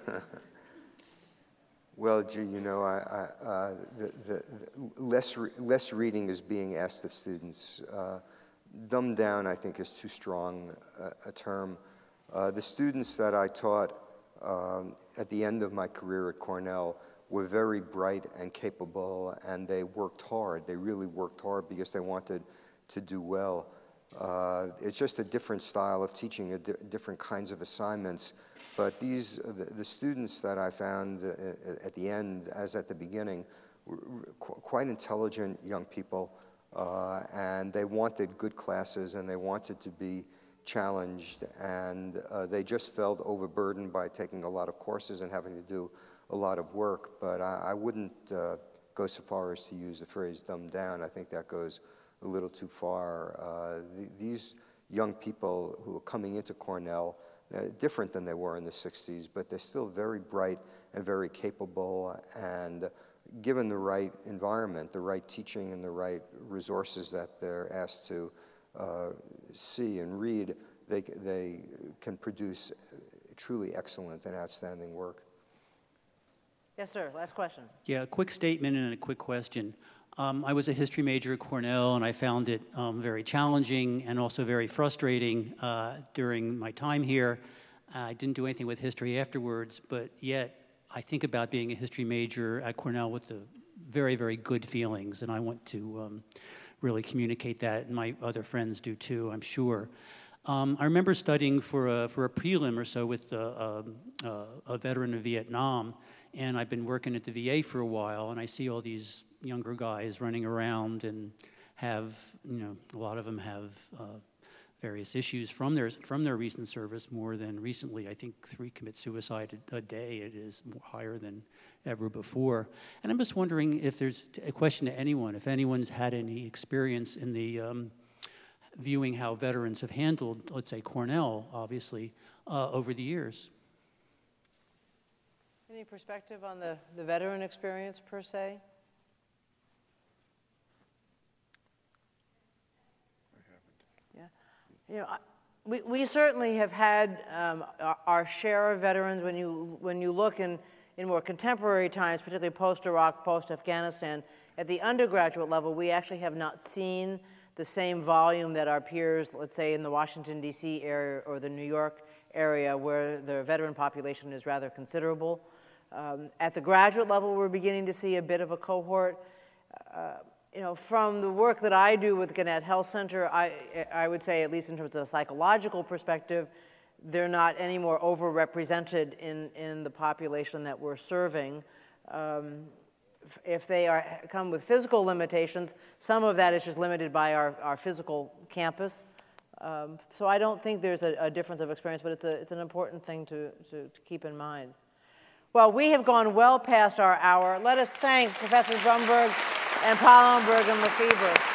Well, gee, you know, I, I, uh, the, the, the less, re less reading is being asked of students. Uh, dumbed down, I think, is too strong a, a term. Uh, the students that I taught um, at the end of my career at Cornell were very bright and capable, and they worked hard. They really worked hard because they wanted to do well. Uh, it's just a different style of teaching, a di different kinds of assignments. But these, the, the students that I found uh, at the end, as at the beginning, were qu quite intelligent young people, uh, and they wanted good classes, and they wanted to be challenged, and uh, they just felt overburdened by taking a lot of courses and having to do a lot of work. But I, I wouldn't uh, go so far as to use the phrase dumbed down. I think that goes a little too far. Uh, the, these young people who are coming into Cornell, uh, different than they were in the sixties, but they're still very bright and very capable, and given the right environment, the right teaching and the right resources that they're asked to uh, see and read, they, they can produce truly excellent and outstanding work. Yes, sir. Last question. Yeah, a quick statement and a quick question. Um, I was a history major at Cornell, and I found it um, very challenging and also very frustrating uh, during my time here. I didn't do anything with history afterwards, but yet I think about being a history major at Cornell with the very, very good feelings, and I want to um, really communicate that, and my other friends do too, I'm sure. Um, I remember studying for a, for a prelim or so with a, a, a veteran of Vietnam, and I've been working at the V A for a while, and I see all these younger guys running around and have, you know, a lot of them have uh, various issues from their, from their recent service, more than recently. I think three commit suicide a, a day. It is more, higher than ever before. And I'm just wondering if there's a question to anyone, if anyone's had any experience in the um, viewing how veterans have handled, let's say, Cornell, obviously, uh, over the years. Any perspective on the, the veteran experience, per se? You know, we, we certainly have had um, our, our share of veterans. When you, when you look in, in more contemporary times, particularly post-Iraq, post-Afghanistan, at the undergraduate level, we actually have not seen the same volume that our peers, let's say in the Washington, D C area or the New York area, where the veteran population is rather considerable. Um, at the graduate level, we're beginning to see a bit of a cohort. Uh, You know, from the work that I do with Gannett Health Center, I, I would say, at least in terms of a psychological perspective, they're not any more overrepresented in, in the population that we're serving. Um, if they are, come with physical limitations, some of that is just limited by our, our physical campus. Um, so I don't think there's a, a difference of experience, but it's, a, it's an important thing to, to, to keep in mind. Well, we have gone well past our hour. Let us thank Professors Brumberg and Pallenberg and Lefebvre.